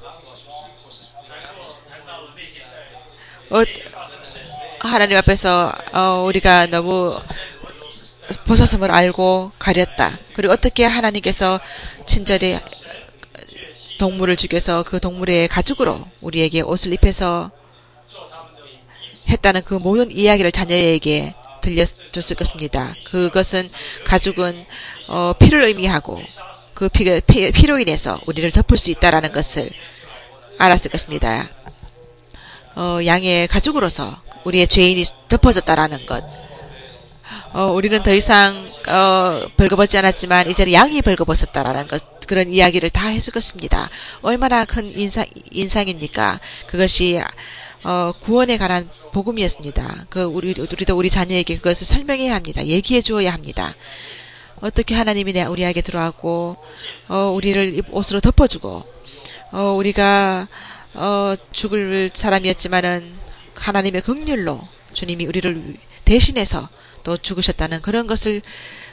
하나님 앞에서 우리가 너무 벗었음을 알고 가렸다. 그리고 어떻게 하나님께서 친절히 동물을 죽여서 그 동물의 가죽으로 우리에게 옷을 입혀서 했다는 그 모든 이야기를 자녀에게 들려줬을 것입니다. 그것은 가죽은 피를 의미하고 그 피로 인해서 우리를 덮을 수 있다라는 것을 알았을 것입니다. 양의 가죽으로서 우리의 죄인이 덮어졌다라는 것. 우리는 더 이상 벌거벗지 않았지만 이제는 양이 벌거벗었다라는 것. 그런 이야기를 다 했을 것입니다. 얼마나 큰 인상입니까? 그것이 구원에 관한 복음이었습니다. 우리도 우리 자녀에게 그것을 설명해야 합니다. 얘기해 주어야 합니다. 어떻게 하나님이 우리에게 들어왔고 우리를 옷으로 덮어주고 우리가 죽을 사람이었지만은 하나님의 긍휼로 주님이 우리를 대신해서 또 죽으셨다는 그런 것을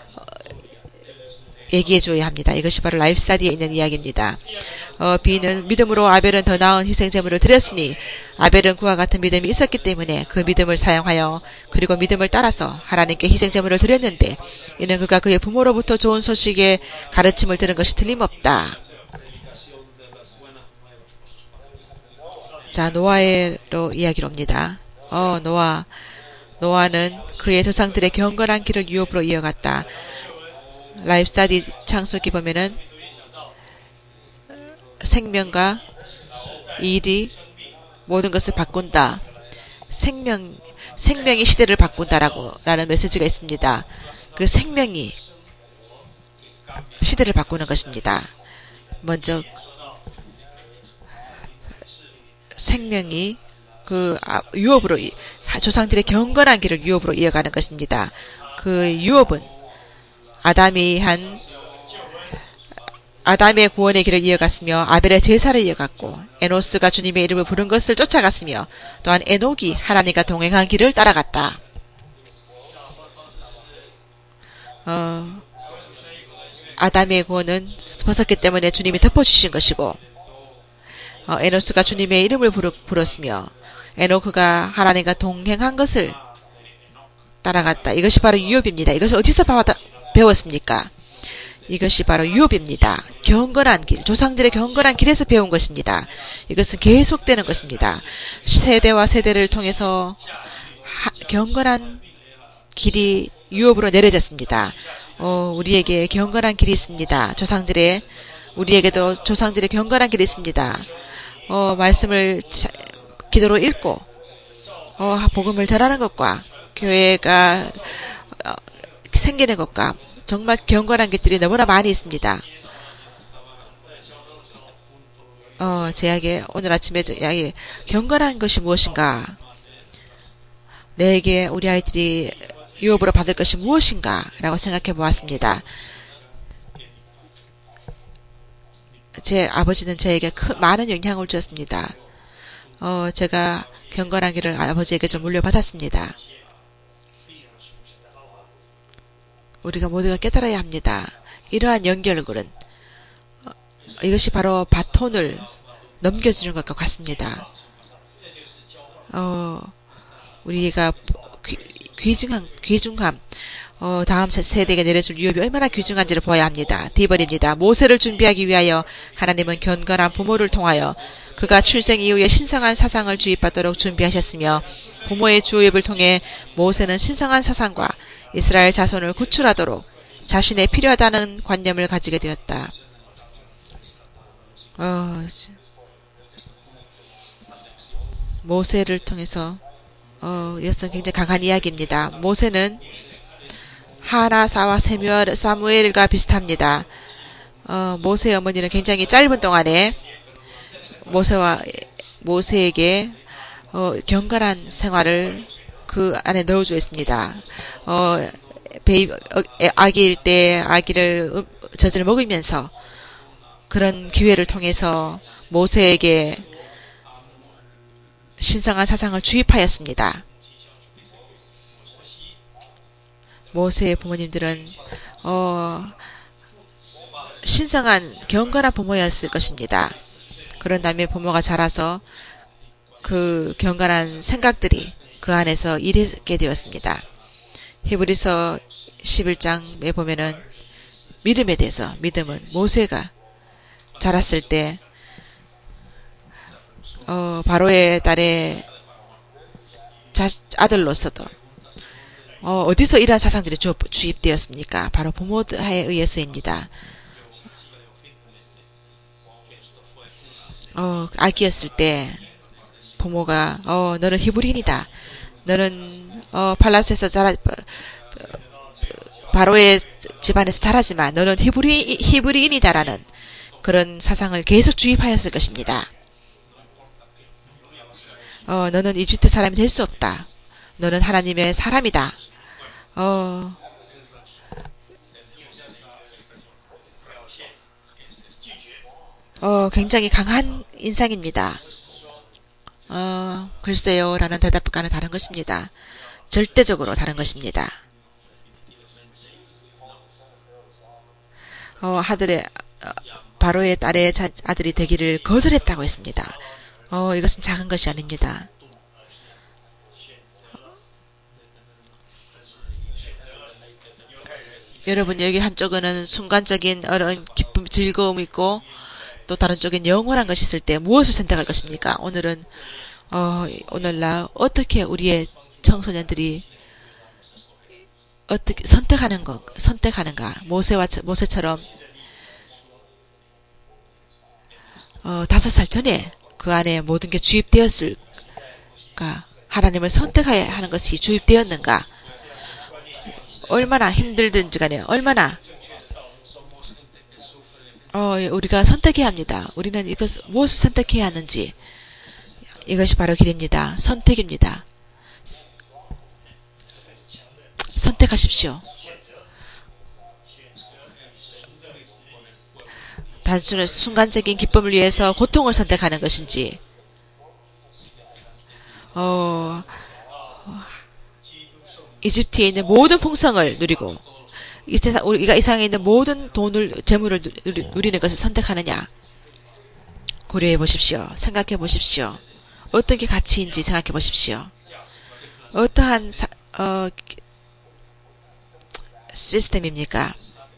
얘기해 줘야 합니다. 이것이 바로 라이프 스타디에 있는 이야기입니다. B는 믿음으로 아벨은 더 나은 희생제물을 드렸으니 아벨은 그와 같은 믿음이 있었기 때문에 그 믿음을 사용하여 그리고 믿음을 따라서 하나님께 희생제물을 드렸는데 이는 그가 그의 부모로부터 좋은 소식의 가르침을 들은 것이 틀림없다. 자, 노아로 이야기를 옵니다. 노아는 그의 조상들의 경건한 길을 유업으로 이어갔다. 라이프 스타디 창속기 보면은 생명과 일이 모든 것을 바꾼다. 생명이 시대를 바꾼다라는 메시지가 있습니다. 그 생명이 시대를 바꾸는 것입니다. 먼저 생명이 그 유업으로 조상들의 경건한 길을 유업으로 이어가는 것입니다. 그 유업은 아담의 구원의 길을 이어갔으며 아벨의 제사를 이어갔고 에노스가 주님의 이름을 부른 것을 쫓아갔으며 또한 에녹이 하나님과 동행한 길을 따라갔다. 아담의 구원은 벗었기 때문에 주님이 덮어주신 것이고 에노스가 주님의 이름을 부렀으며 에노크가 하나님과 동행한 것을 따라갔다. 이것이 바로 유업입니다. 이것을 어디서 배웠습니까? 이것이 바로 유업입니다. 경건한 길, 조상들의 경건한 길에서 배운 것입니다. 이것은 계속되는 것입니다. 세대와 세대를 통해서 경건한 길이 유업으로 내려졌습니다. 우리에게 경건한 길이 있습니다. 우리에게도 조상들의 경건한 길이 있습니다. 말씀을 기도로 읽고 복음을 전하는 것과 교회가 생기는 것과 정말 경건한 것들이 너무나 많이 있습니다. 제에게 오늘 아침에 경건한 것이 무엇인가? 내게 우리 아이들이 유업으로 받을 것이 무엇인가? 라고 생각해 보았습니다. 제 아버지는 저에게 많은 영향을 주었습니다. 제가 경건한 길을 아버지에게 좀 물려받았습니다. 우리가 모두가 깨달아야 합니다. 이러한 연결고는 이것이 바로 바톤을 넘겨주는 것과 같습니다. 우리가 귀중함, 다음 세대에게 내려줄 유업이 얼마나 귀중한지를 보아야 합니다. D번입니다. 모세를 준비하기 위하여 하나님은 경건한 부모를 통하여 그가 출생 이후에 신성한 사상을 주입받도록 준비하셨으며 부모의 주입을 통해 모세는 신성한 사상과 이스라엘 자손을 구출하도록 자신의 필요하다는 관념을 가지게 되었다. 모세를 통해서 이것은 굉장히 강한 이야기입니다. 모세는 하나사와 사무엘과 비슷합니다. 모세의 어머니는 굉장히 짧은 동안에 모세에게 경건한 생활을 그 안에 넣어주었습니다. 아기일 때 아기를 젖을 먹으면서 그런 기회를 통해서 모세에게 신성한 사상을 주입하였습니다. 모세의 부모님들은 신성한 경건한 부모였을 것입니다. 그런 다음에 부모가 자라서 그 경건한 생각들이 그 안에서 일하게 되었습니다. 히브리서 11장에 보면은 믿음에 대해서 믿음은 모세가 자랐을 때 바로의 딸의 아들로서도 어디서 이러한 사상들이 주입되었습니까? 바로 부모에 의해서입니다. 아기였을 때 부모가 너는 히브리인이다. 너는 팔라스에서 바로의 집안에서 자라지만 너는 히브리인이다라는 그런 사상을 계속 주입하였을 것입니다. 너는 이집트 사람이 될 수 없다. 너는 하나님의 사람이다. 굉장히 강한 인상입니다. 글쎄요 라는 대답과는 다른 것입니다. 절대적으로 다른 것입니다. 바로의 딸의 아들이 되기를 거절했다고 했습니다. 이것은 작은 것이 아닙니다. 여러분 여기 한쪽은 순간적인 기쁨, 즐거움이 있고 또 다른 쪽엔 영원한 것이 있을 때 무엇을 선택할 것입니까? 오늘날 어떻게 우리의 청소년들이 어떻게 선택하는가? 모세처럼 5살 전에 그 안에 모든 게 주입되었을까? 하나님을 선택해야 하는 것이 주입되었는가? 얼마나 힘들든지 간에 얼마나 우리가 선택해야 합니다. 우리는 무엇을 선택해야 하는지 이것이 바로 길입니다. 선택입니다. 선택하십시오. 단순한 순간적인 기쁨을 위해서 고통을 선택하는 것인지 이집트에 있는 모든 풍성을 누리고 우리가 이 세상에 있는 모든 재물을 누리는 것을 선택하느냐 고려해 보십시오. 생각해 보십시오. 어떤 게 가치인지 생각해 보십시오. 어떠한 시스템입니까?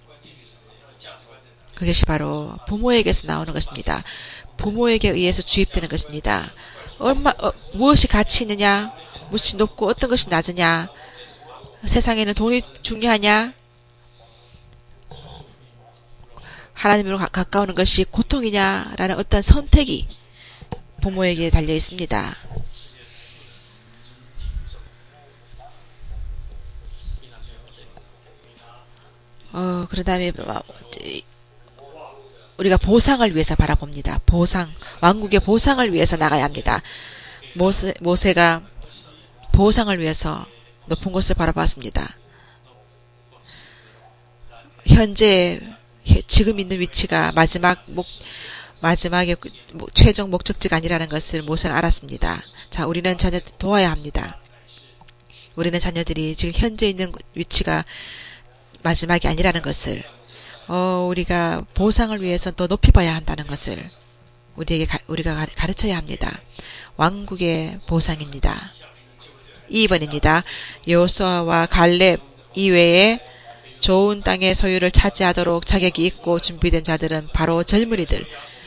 그것이 바로 부모에게서 나오는 것입니다. 부모에게 의해서 주입되는 것입니다. 무엇이 가치 있느냐? 무엇이 높고 어떤 것이 낮으냐? 세상에는 돈이 중요하냐? 하나님으로 가까우는 것이 고통이냐라는 어떤 선택이 부모에게 달려 있습니다. 그 다음에 우리가 보상을 위해서 바라봅니다. 보상, 왕국의 보상을 위해서 나가야 합니다. 모세가 보상을 위해서 높은 곳을 바라봤습니다. 현재 지금 있는 위치가 마지막의 최종 목적지가 아니라는 것을 모세는 알았습니다. 자, 우리는 자녀들 도와야 합니다. 우리는 자녀들이 지금 현재 있는 위치가 마지막이 아니라는 것을, 우리가 보상을 위해서 더 높이 봐야 한다는 것을 우리가 가르쳐야 합니다. 왕국의 보상입니다. 2번입니다. 여호수아와 갈렙 이외에 좋은 땅의 소유를 차지하도록 자격이 있고 준비된 자들은 바로 젊은이들,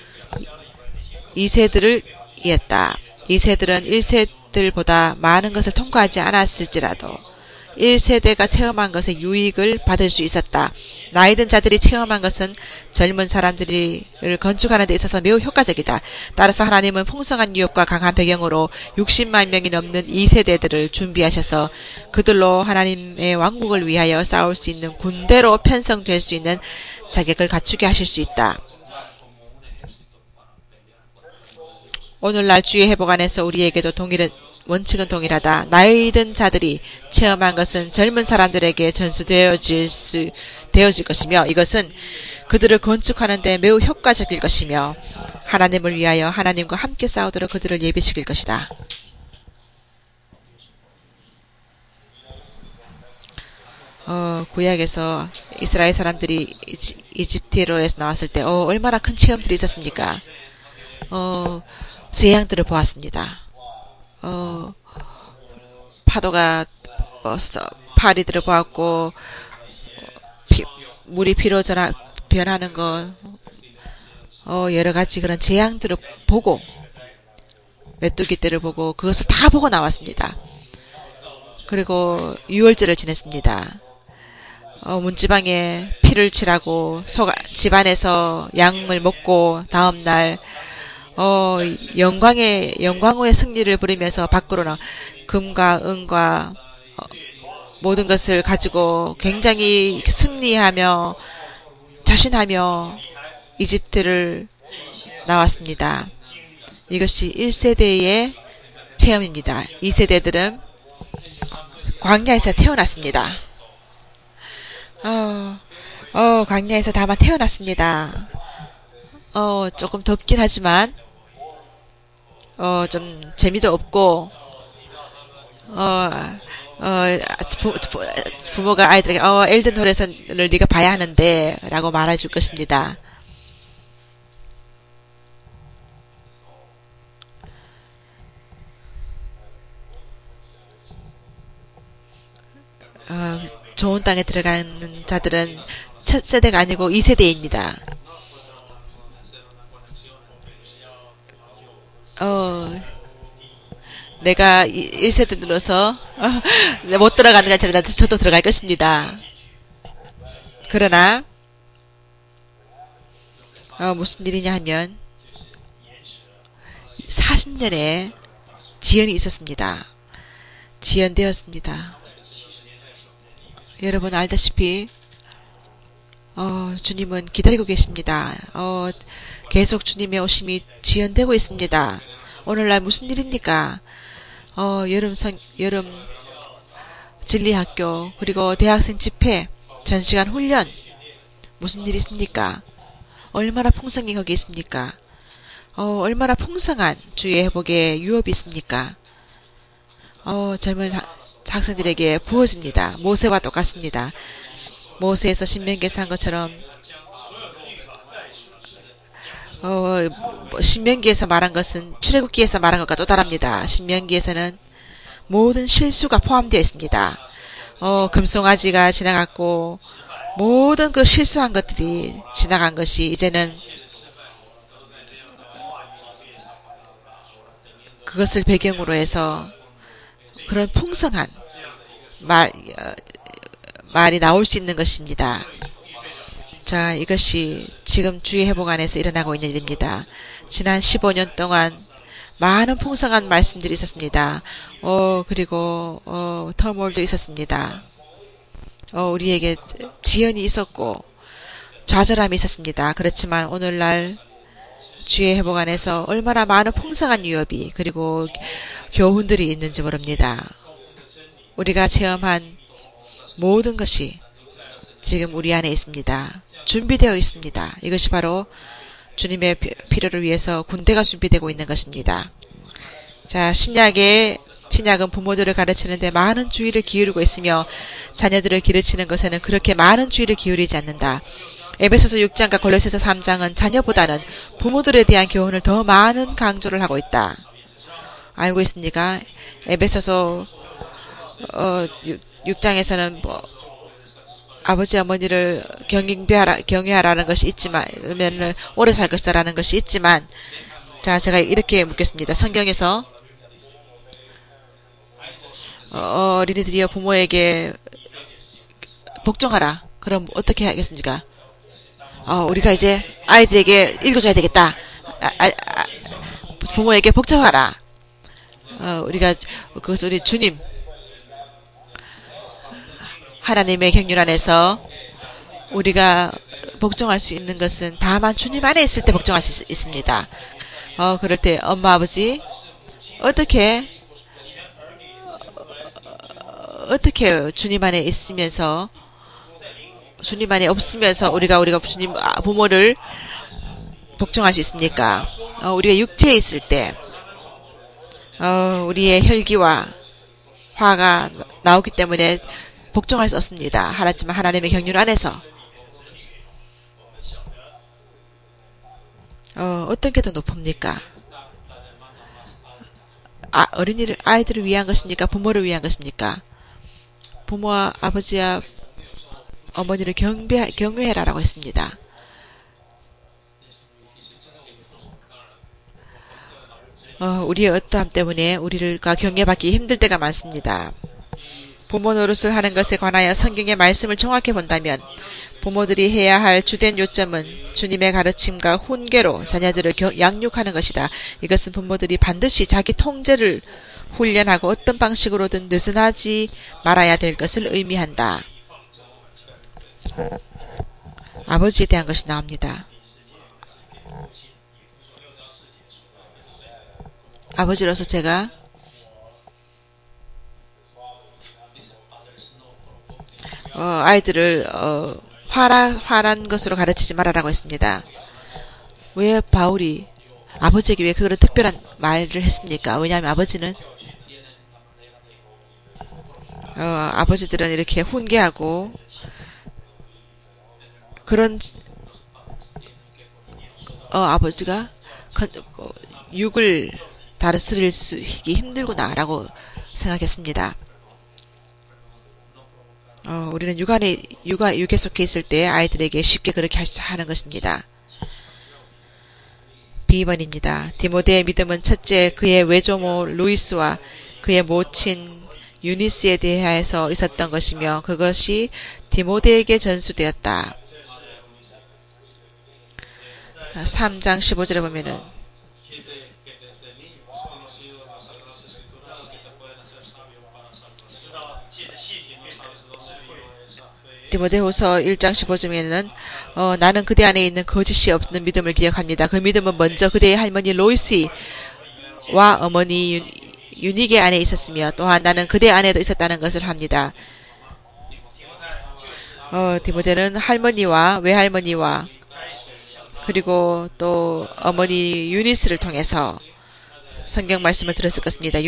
2세들을 이었다. 2세들은 1세들보다 많은 것을 통과하지 않았을지라도 1세대가 체험한 것의 유익을 받을 수 있었다. 나이든 자들이 체험한 것은 젊은 사람들을 건축하는 데 있어서 매우 효과적이다. 따라서 하나님은 풍성한 유업과 강한 배경으로 60만 명이 넘는 2세대들을 준비하셔서 그들로 하나님의 왕국을 위하여 싸울 수 있는 군대로 편성될 수 있는 자격을 갖추게 하실 수 있다. 오늘날 주의 회복 안에서 우리에게도 원칙은 동일하다. 나이든 자들이 체험한 것은 젊은 사람들에게 전수되어질 것이며 이것은 그들을 건축하는 데 매우 효과적일 것이며 하나님을 위하여 하나님과 함께 싸우도록 그들을 예비시킬 것이다. 구약에서 이스라엘 사람들이 이집트로에서 나왔을 때 얼마나 큰 체험들이 있었습니까? 재앙들을 보았습니다. 파도가 파리들을 보았고 물이 피로 변하는 것, 여러 가지 그런 재앙들을 보고 메뚜기 떼를 보고 그것을 다 보고 나왔습니다. 그리고 유월절을 지냈습니다. 문지방에 피를 칠하고 집안에서 양을 먹고 다음날 영광의 승리를 부리면서 밖으로 금과 은과 모든 것을 가지고 굉장히 승리하며 자신하며 이집트를 나왔습니다. 이것이 1세대의 체험입니다. 2세대들은 광야에서 태어났습니다. 광야에서 다만 태어났습니다. 조금 덥긴 하지만 좀 재미도 없고 부모가 아이들에게 엘든 홀에서를 네가 봐야 하는데 라고 말해줄 것입니다. 좋은 땅에 들어가는 자들은 첫 세대가 아니고 2세대입니다. 내가 1세대 들어서 못 들어가는 게 아니라 저도 들어갈 것입니다. 그러나 무슨 일이냐 하면 40년에 지연이 있었습니다. 지연되었습니다. 여러분 알다시피 주님은 기다리고 계십니다. 계속 주님의 오심이 지연되고 있습니다. 오늘날 무슨 일입니까? 여름 진리학교, 그리고 대학생 집회, 전시간 훈련, 무슨 일이 있습니까? 얼마나 풍성이 거기 있습니까? 얼마나 풍성한 주의 회복의 유업이 있습니까? 젊은 학생들에게 부어집니다. 모세와 똑같습니다. 모세에서 신명기에서 한 것처럼 신명기에서 말한 것은 출애굽기에서 말한 것과 또 다릅니다. 신명기에서는 모든 실수가 포함되어 있습니다. 금송아지가 지나갔고 모든 그 실수한 것들이 지나간 것이 이제는 그것을 배경으로 해서 그런 풍성한 말이 나올 수 있는 것입니다. 자, 이것이 지금 주의 회복 안에서 일어나고 있는 일입니다. 지난 15년 동안 많은 풍성한 말씀들이 있었습니다. 그리고 터몰도 있었습니다. 우리에게 지연이 있었고 좌절함이 있었습니다. 그렇지만 오늘날 주의 회복 안에서 얼마나 많은 풍성한 유업이 그리고 교훈들이 있는지 모릅니다. 우리가 체험한 모든 것이 지금 우리 안에 있습니다. 준비되어 있습니다. 이것이 바로 주님의 필요를 위해서 군대가 준비되고 있는 것입니다. 자, 신약은 부모들을 가르치는데 많은 주의를 기울이고 있으며 자녀들을 가르치는 것에는 그렇게 많은 주의를 기울이지 않는다. 에베소서 6장과 골로새서 3장은 자녀보다는 부모들에 대한 교훈을 더 많은 강조를 하고 있다. 알고 있습니까? 에베소서 6장에서는 아버지 어머니를 경외하라는 것이 있지만 오래 살 것이라는 것이 있지만 자, 제가 이렇게 묻겠습니다. 성경에서 어린이들이여 부모에게 복종하라. 그럼 어떻게 하겠습니까? 우리가 이제 아이들에게 읽어줘야 되겠다. 부모에게 복종하라. 우리가 그것을 우리 주님 하나님의 경륜 안에서 우리가 복종할 수 있는 것은 다만 주님 안에 있을 때 복종할 수 있습니다. 그럴 때 엄마 아버지 어떻게 주님 안에 있으면서 주님 안에 없으면서 우리가 주님 부모를 복종할 수 있습니까? 우리가 육체에 있을 때 우리의 혈기와 화가 나오기 때문에 복종할 수 없습니다. 하지만 하나님의 경륜 안에서 어떤 게 더 높습니까? 아이들을 위한 것입니까? 부모를 위한 것입니까? 부모와 아버지와 어머니를 경외해라라고 했습니다. 우리의 어떠함 때문에 우리가 경외받기 힘들 때가 많습니다. 부모 노릇을 하는 것에 관하여 성경의 말씀을 정확히 본다면 부모들이 해야 할 주된 요점은 주님의 가르침과 훈계로 자녀들을 양육하는 것이다. 이것은 부모들이 반드시 자기 통제를 훈련하고 어떤 방식으로든 느슨하지 말아야 될 것을 의미한다. 아버지에 대한 것이 나옵니다. 아버지로서 제가 아이들을 화난 것으로 가르치지 말아라고 했습니다. 왜 바울이 아버지에게 왜 그런 특별한 말을 했습니까? 왜냐하면 아버지는 아버지들은 이렇게 훈계하고 그런 아버지가 육을 다스리기 힘들구나라고 생각했습니다. 우리는 육에 속해 있을 때 아이들에게 쉽게 그렇게 하는 것입니다. B번입니다. 디모데의 믿음은 첫째 그의 외조모 루이스와 그의 모친 유니스에 대하여서 있었던 것이며 그것이 디모데에게 전수되었다. 3장 15절에 보면은 디모데후서 1장 15절에는 나는 그대 안에 있는 거짓이 없는 믿음을 기억합니다. 그 믿음은 먼저 그대의 할머니 로이스와 어머니 유니게 안에 있었으며 또한 나는 그대 안에도 있었다는 것을 합니다. 디모데는 할머니와 외할머니와 그리고 또 어머니 유니스를 통해서 성경 말씀을 들었을 것입니다.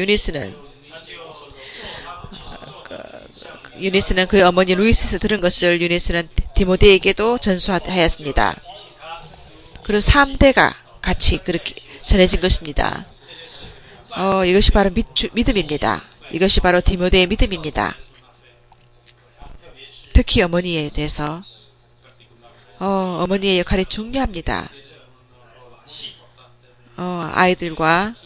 유니스는 그 어머니 루이스에서 들은 것을 유니스는 디모데에게도 전수하였습니다. 그리고 3대가 같이 그렇게 전해진 것입니다. 이것이 바로 믿음입니다. 이것이 바로 디모데의 믿음입니다. 특히 어머니에 대해서 어머니의 역할이 중요합니다. 아이들과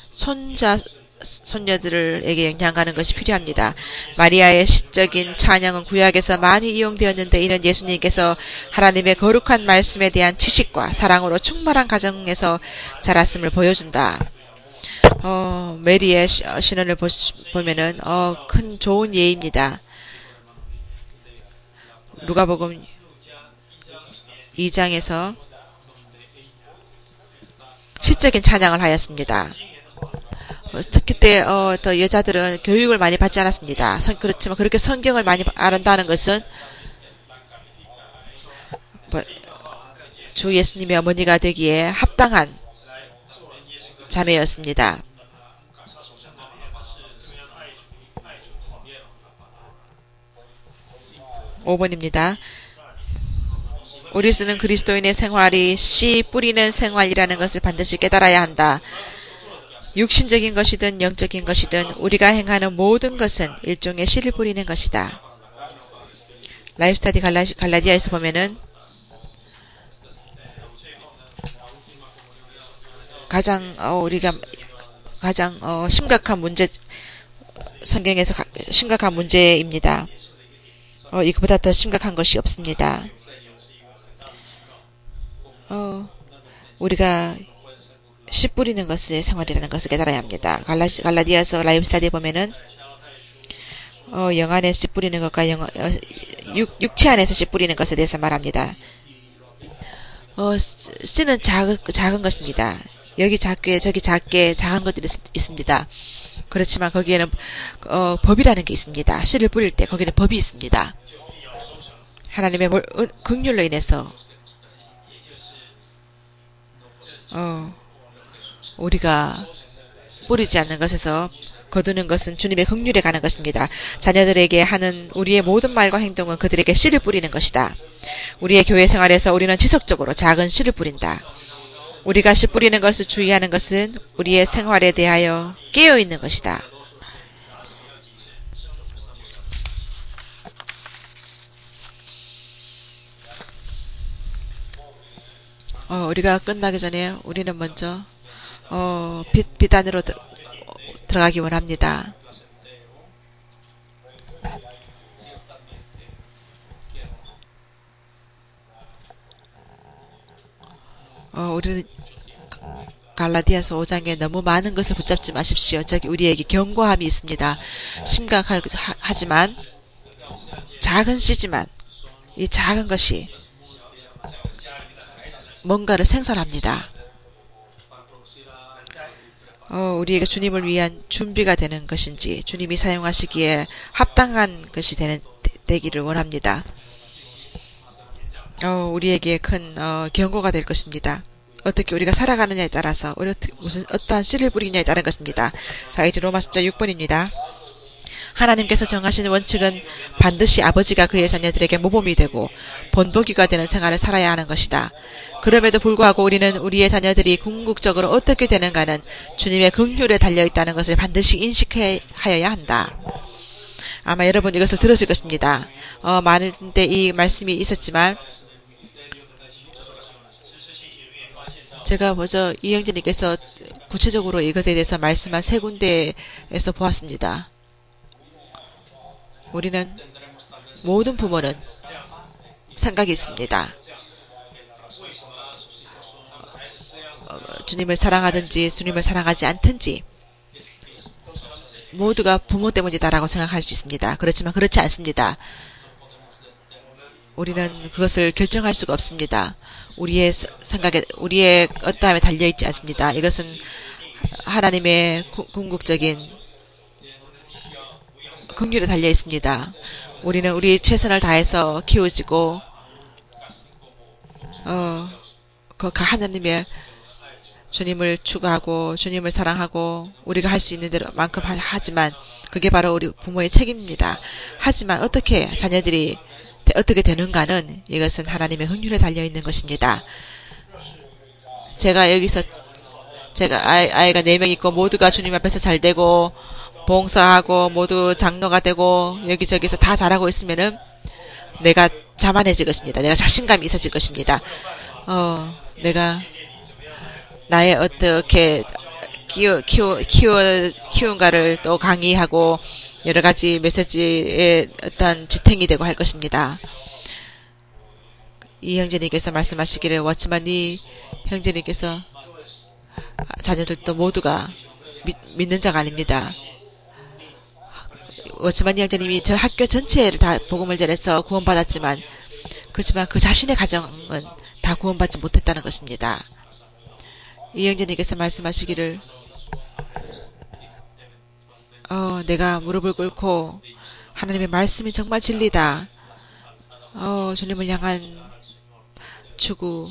손녀들에게 영향하는 것이 필요합니다. 마리아의 시적인 찬양은 구약에서 많이 이용되었는데 이는 예수님께서 하나님의 거룩한 말씀에 대한 지식과 사랑으로 충만한 가정에서 자랐음을 보여준다. 메리의 신언을 보면은 큰 좋은 예입니다. 누가복음 2장에서 시적인 찬양을 하였습니다. 그때 또 여자들은 교육을 많이 받지 않았습니다. 그렇지만 그렇게 성경을 많이 안다는 것은 주 예수님의 어머니가 되기에 합당한 자매였습니다. 5번입니다. 우리 쓰는 그리스도인의 생활이 씨 뿌리는 생활이라는 것을 반드시 깨달아야 한다. 육신적인 것이든 영적인 것이든 우리가 행하는 모든 것은 일종의 씨를 뿌리는 것이다. 라이프스타디 갈라디아에서 보면은 우리가 가장 심각한 문제, 성경에서 심각한 문제입니다. 이거보다 더 심각한 것이 없습니다. 우리가 씨 뿌리는 것의 생활이라는 것을 깨달아야 합니다. 갈라디아서 라이프스타디에 보면은 영 안에 씨 뿌리는 것과 육체 안에서 씨 뿌리는 것에 대해서 말합니다. 씨는 작은 것입니다. 여기 작게 저기 작게 작은 것들이 있습니다. 그렇지만 거기에는 법이라는 게 있습니다. 씨를 뿌릴 때 거기는 법이 있습니다. 하나님의 긍휼로 인해서 우리가 뿌리지 않는 것에서 거두는 것은 주님의 긍휼에 가는 것입니다. 자녀들에게 하는 우리의 모든 말과 행동은 그들에게 씨를 뿌리는 것이다. 우리의 교회 생활에서 우리는 지속적으로 작은 씨를 뿌린다. 우리가 씨 뿌리는 것을 주의하는 것은 우리의 생활에 대하여 깨어있는 것이다. 우리가 끝나기 전에 우리는 먼저 비단으로 들어가기 원합니다. 우리는 갈라디아서 5장에 너무 많은 것을 붙잡지 마십시오. 저기 우리에게 경고함이 있습니다. 심각하지만 작은 씨지만 이 작은 것이 뭔가를 생산합니다. 우리에게 주님을 위한 준비가 되는 것인지 주님이 사용하시기에 합당한 것이 되기를 원합니다. 우리에게 큰 경고가 될 것입니다. 어떻게 우리가 살아가느냐에 따라서 어떠한 씨를 뿌리느냐에 따른 것입니다. 자, 이제 로마서 6번입니다. 하나님께서 정하신 원칙은 반드시 아버지가 그의 자녀들에게 모범이 되고 본보기가 되는 생활을 살아야 하는 것이다. 그럼에도 불구하고 우리는 우리의 자녀들이 궁극적으로 어떻게 되는가는 주님의 긍휼에 달려있다는 것을 반드시 인식하여야 한다. 아마 여러분 이것을 들었을 것입니다. 많은데 이 말씀이 있었지만 제가 먼저 이영진님께서 구체적으로 이것에 대해서 말씀한 세 군데에서 보았습니다. 우리는 모든 부모는 생각이 있습니다. 주님을 사랑하든지 주님을 사랑하지 않든지 모두가 부모 때문이다라고 생각할 수 있습니다. 그렇지만 그렇지 않습니다. 우리는 그것을 결정할 수가 없습니다. 우리의 생각에, 우리의 어떠함에 달려있지 않습니다. 이것은 하나님의 궁극적인 긍휼에 달려있습니다. 우리는 우리 최선을 다해서 키워지고 그 하나님의 주님을 추구하고 주님을 사랑하고 우리가 할 수 있는 대로만큼 하지만 그게 바로 우리 부모의 책임입니다. 하지만 어떻게 자녀들이 어떻게 되는가는 이것은 하나님의 긍휼에 달려있는 것입니다. 제가 여기서 아이가 4명 있고 모두가 주님 앞에서 잘 되고 봉사하고 모두 장로가 되고 여기저기서 다 잘하고 있으면은 내가 자만해질 것입니다. 내가 자신감이 있어질 것입니다. 내가 나의 어떻게 키운가를 또 강의하고 여러 가지 메시지의 어떤 지탱이 되고 할 것입니다. 이 형제님께서 말씀하시기를 왔지만 이 형제님께서 자녀들도 모두가 믿는 자가 아닙니다. 워치만 이영자님이 저 학교 전체를 다 복음을 전해서 구원받았지만, 그렇지만 그 자신의 가정은 다 구원받지 못했다는 것입니다. 이영자님께서 말씀하시기를, 내가 무릎을 꿇고 하나님의 말씀이 정말 진리다. 주님을 향한 추구,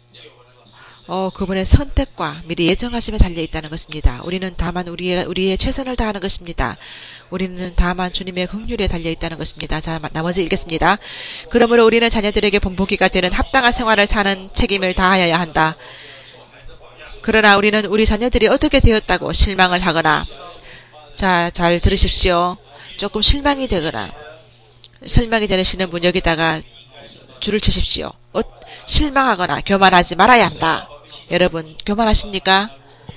그분의 선택과 미리 예정하심에 달려있다는 것입니다. 우리는 다만 우리의 최선을 다하는 것입니다. 우리는 다만 주님의 긍휼에 달려있다는 것입니다. 자, 나머지 읽겠습니다. 그러므로 우리는 자녀들에게 본보기가 되는 합당한 생활을 사는 책임을 다하여야 한다. 그러나 우리는 우리 자녀들이 어떻게 되었다고 실망을 하거나, 자, 잘 들으십시오. 조금 실망이 되거나, 실망이 되시는 분 여기다가 줄을 치십시오. 실망하거나 교만하지 말아야 한다. 여러분, 교만하십니까?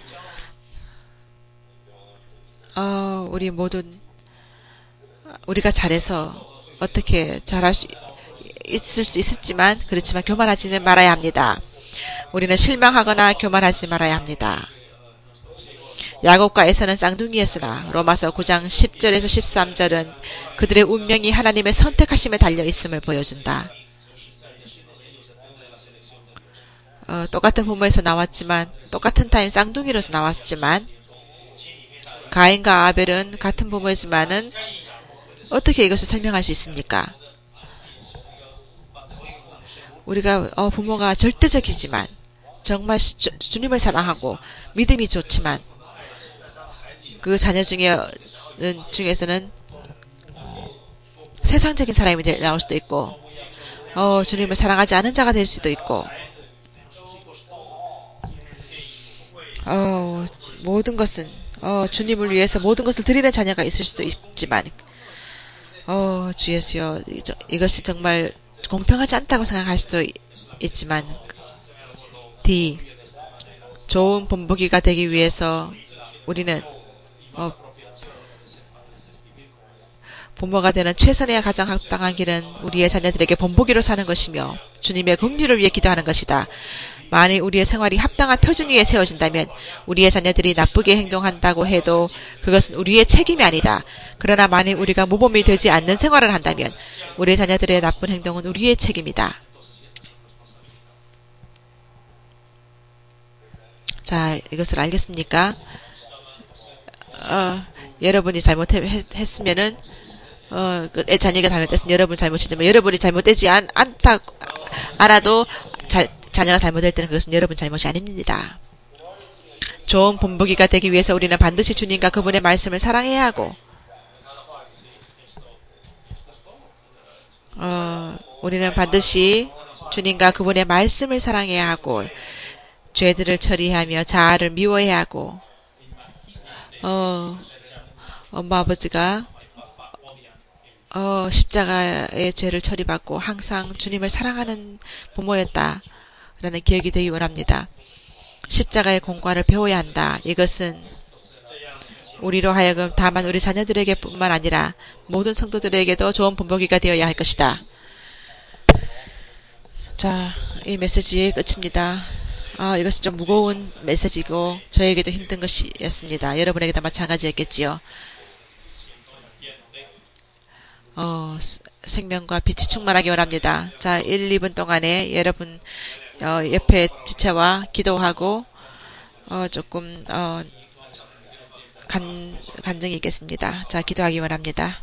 우리 모든, 우리가 잘해서 어떻게 잘할 수 있을 수 있었지만, 그렇지만 교만하지는 말아야 합니다. 우리는 실망하거나 교만하지 말아야 합니다. 야곱과 에서는 쌍둥이였으나 로마서 9장 10절에서 13절은 그들의 운명이 하나님의 선택하심에 달려있음을 보여준다. 똑같은 부모에서 나왔지만, 똑같은 타임 쌍둥이로서 나왔지만, 가인과 아벨은 같은 부모이지만은 어떻게 이것을 설명할 수 있습니까? 우리가 부모가 절대적이지만, 정말 주님을 사랑하고 믿음이 좋지만, 그 자녀 중에서는 세상적인 사람이 나올 수도 있고, 주님을 사랑하지 않은 자가 될 수도 있고, 모든 것은, 주님을 위해서 모든 것을 드리는 자녀가 있을 수도 있지만, 주 예수여, 이것이 정말 공평하지 않다고 생각할 수도 있지만, 좋은 본보기가 되기 위해서 우리는, 부모가 되는 최선의 가장 합당한 길은 우리의 자녀들에게 본보기로 사는 것이며, 주님의 긍휼을 위해 기도하는 것이다. 만일 우리의 생활이 합당한 표준 위에 세워진다면 우리의 자녀들이 나쁘게 행동한다고 해도 그것은 우리의 책임이 아니다. 그러나 만일 우리가 모범이 되지 않는 생활을 한다면 우리의 자녀들의 나쁜 행동은 우리의 책임이다. 자, 이것을 알겠습니까? 여러분이 잘못했으면은 자녀가 잘못됐으면 여러분 잘못이지만, 여러분이 잘못되지 않아도 자녀가 잘못될 때는 그것은 여러분 잘못이 아닙니다. 좋은 본보기가 되기 위해서 우리는 반드시 주님과 그분의 말씀을 사랑해야 하고, 우리는 반드시 주님과 그분의 말씀을 사랑해야 하고, 죄들을 처리하며 자아를 미워해야 하고, 엄마 아버지가 십자가의 죄를 처리받고 항상 주님을 사랑하는 부모였다 라는 기억이 되기 원합니다. 십자가의 공과를 배워야 한다. 이것은 우리로 하여금 다만 우리 자녀들에게 뿐만 아니라 모든 성도들에게도 좋은 본보기가 되어야 할 것이다. 자, 이 메시지의 끝입니다. 이것이 좀 무거운 메시지고 저에게도 힘든 것이었습니다. 여러분에게도 마찬가지였겠지요. 생명과 빛이 충만하기 원합니다. 자, 1, 2분 동안에 여러분 옆에 지체와 기도하고 조금 간증이 있겠습니다. 자, 기도하기 원합니다.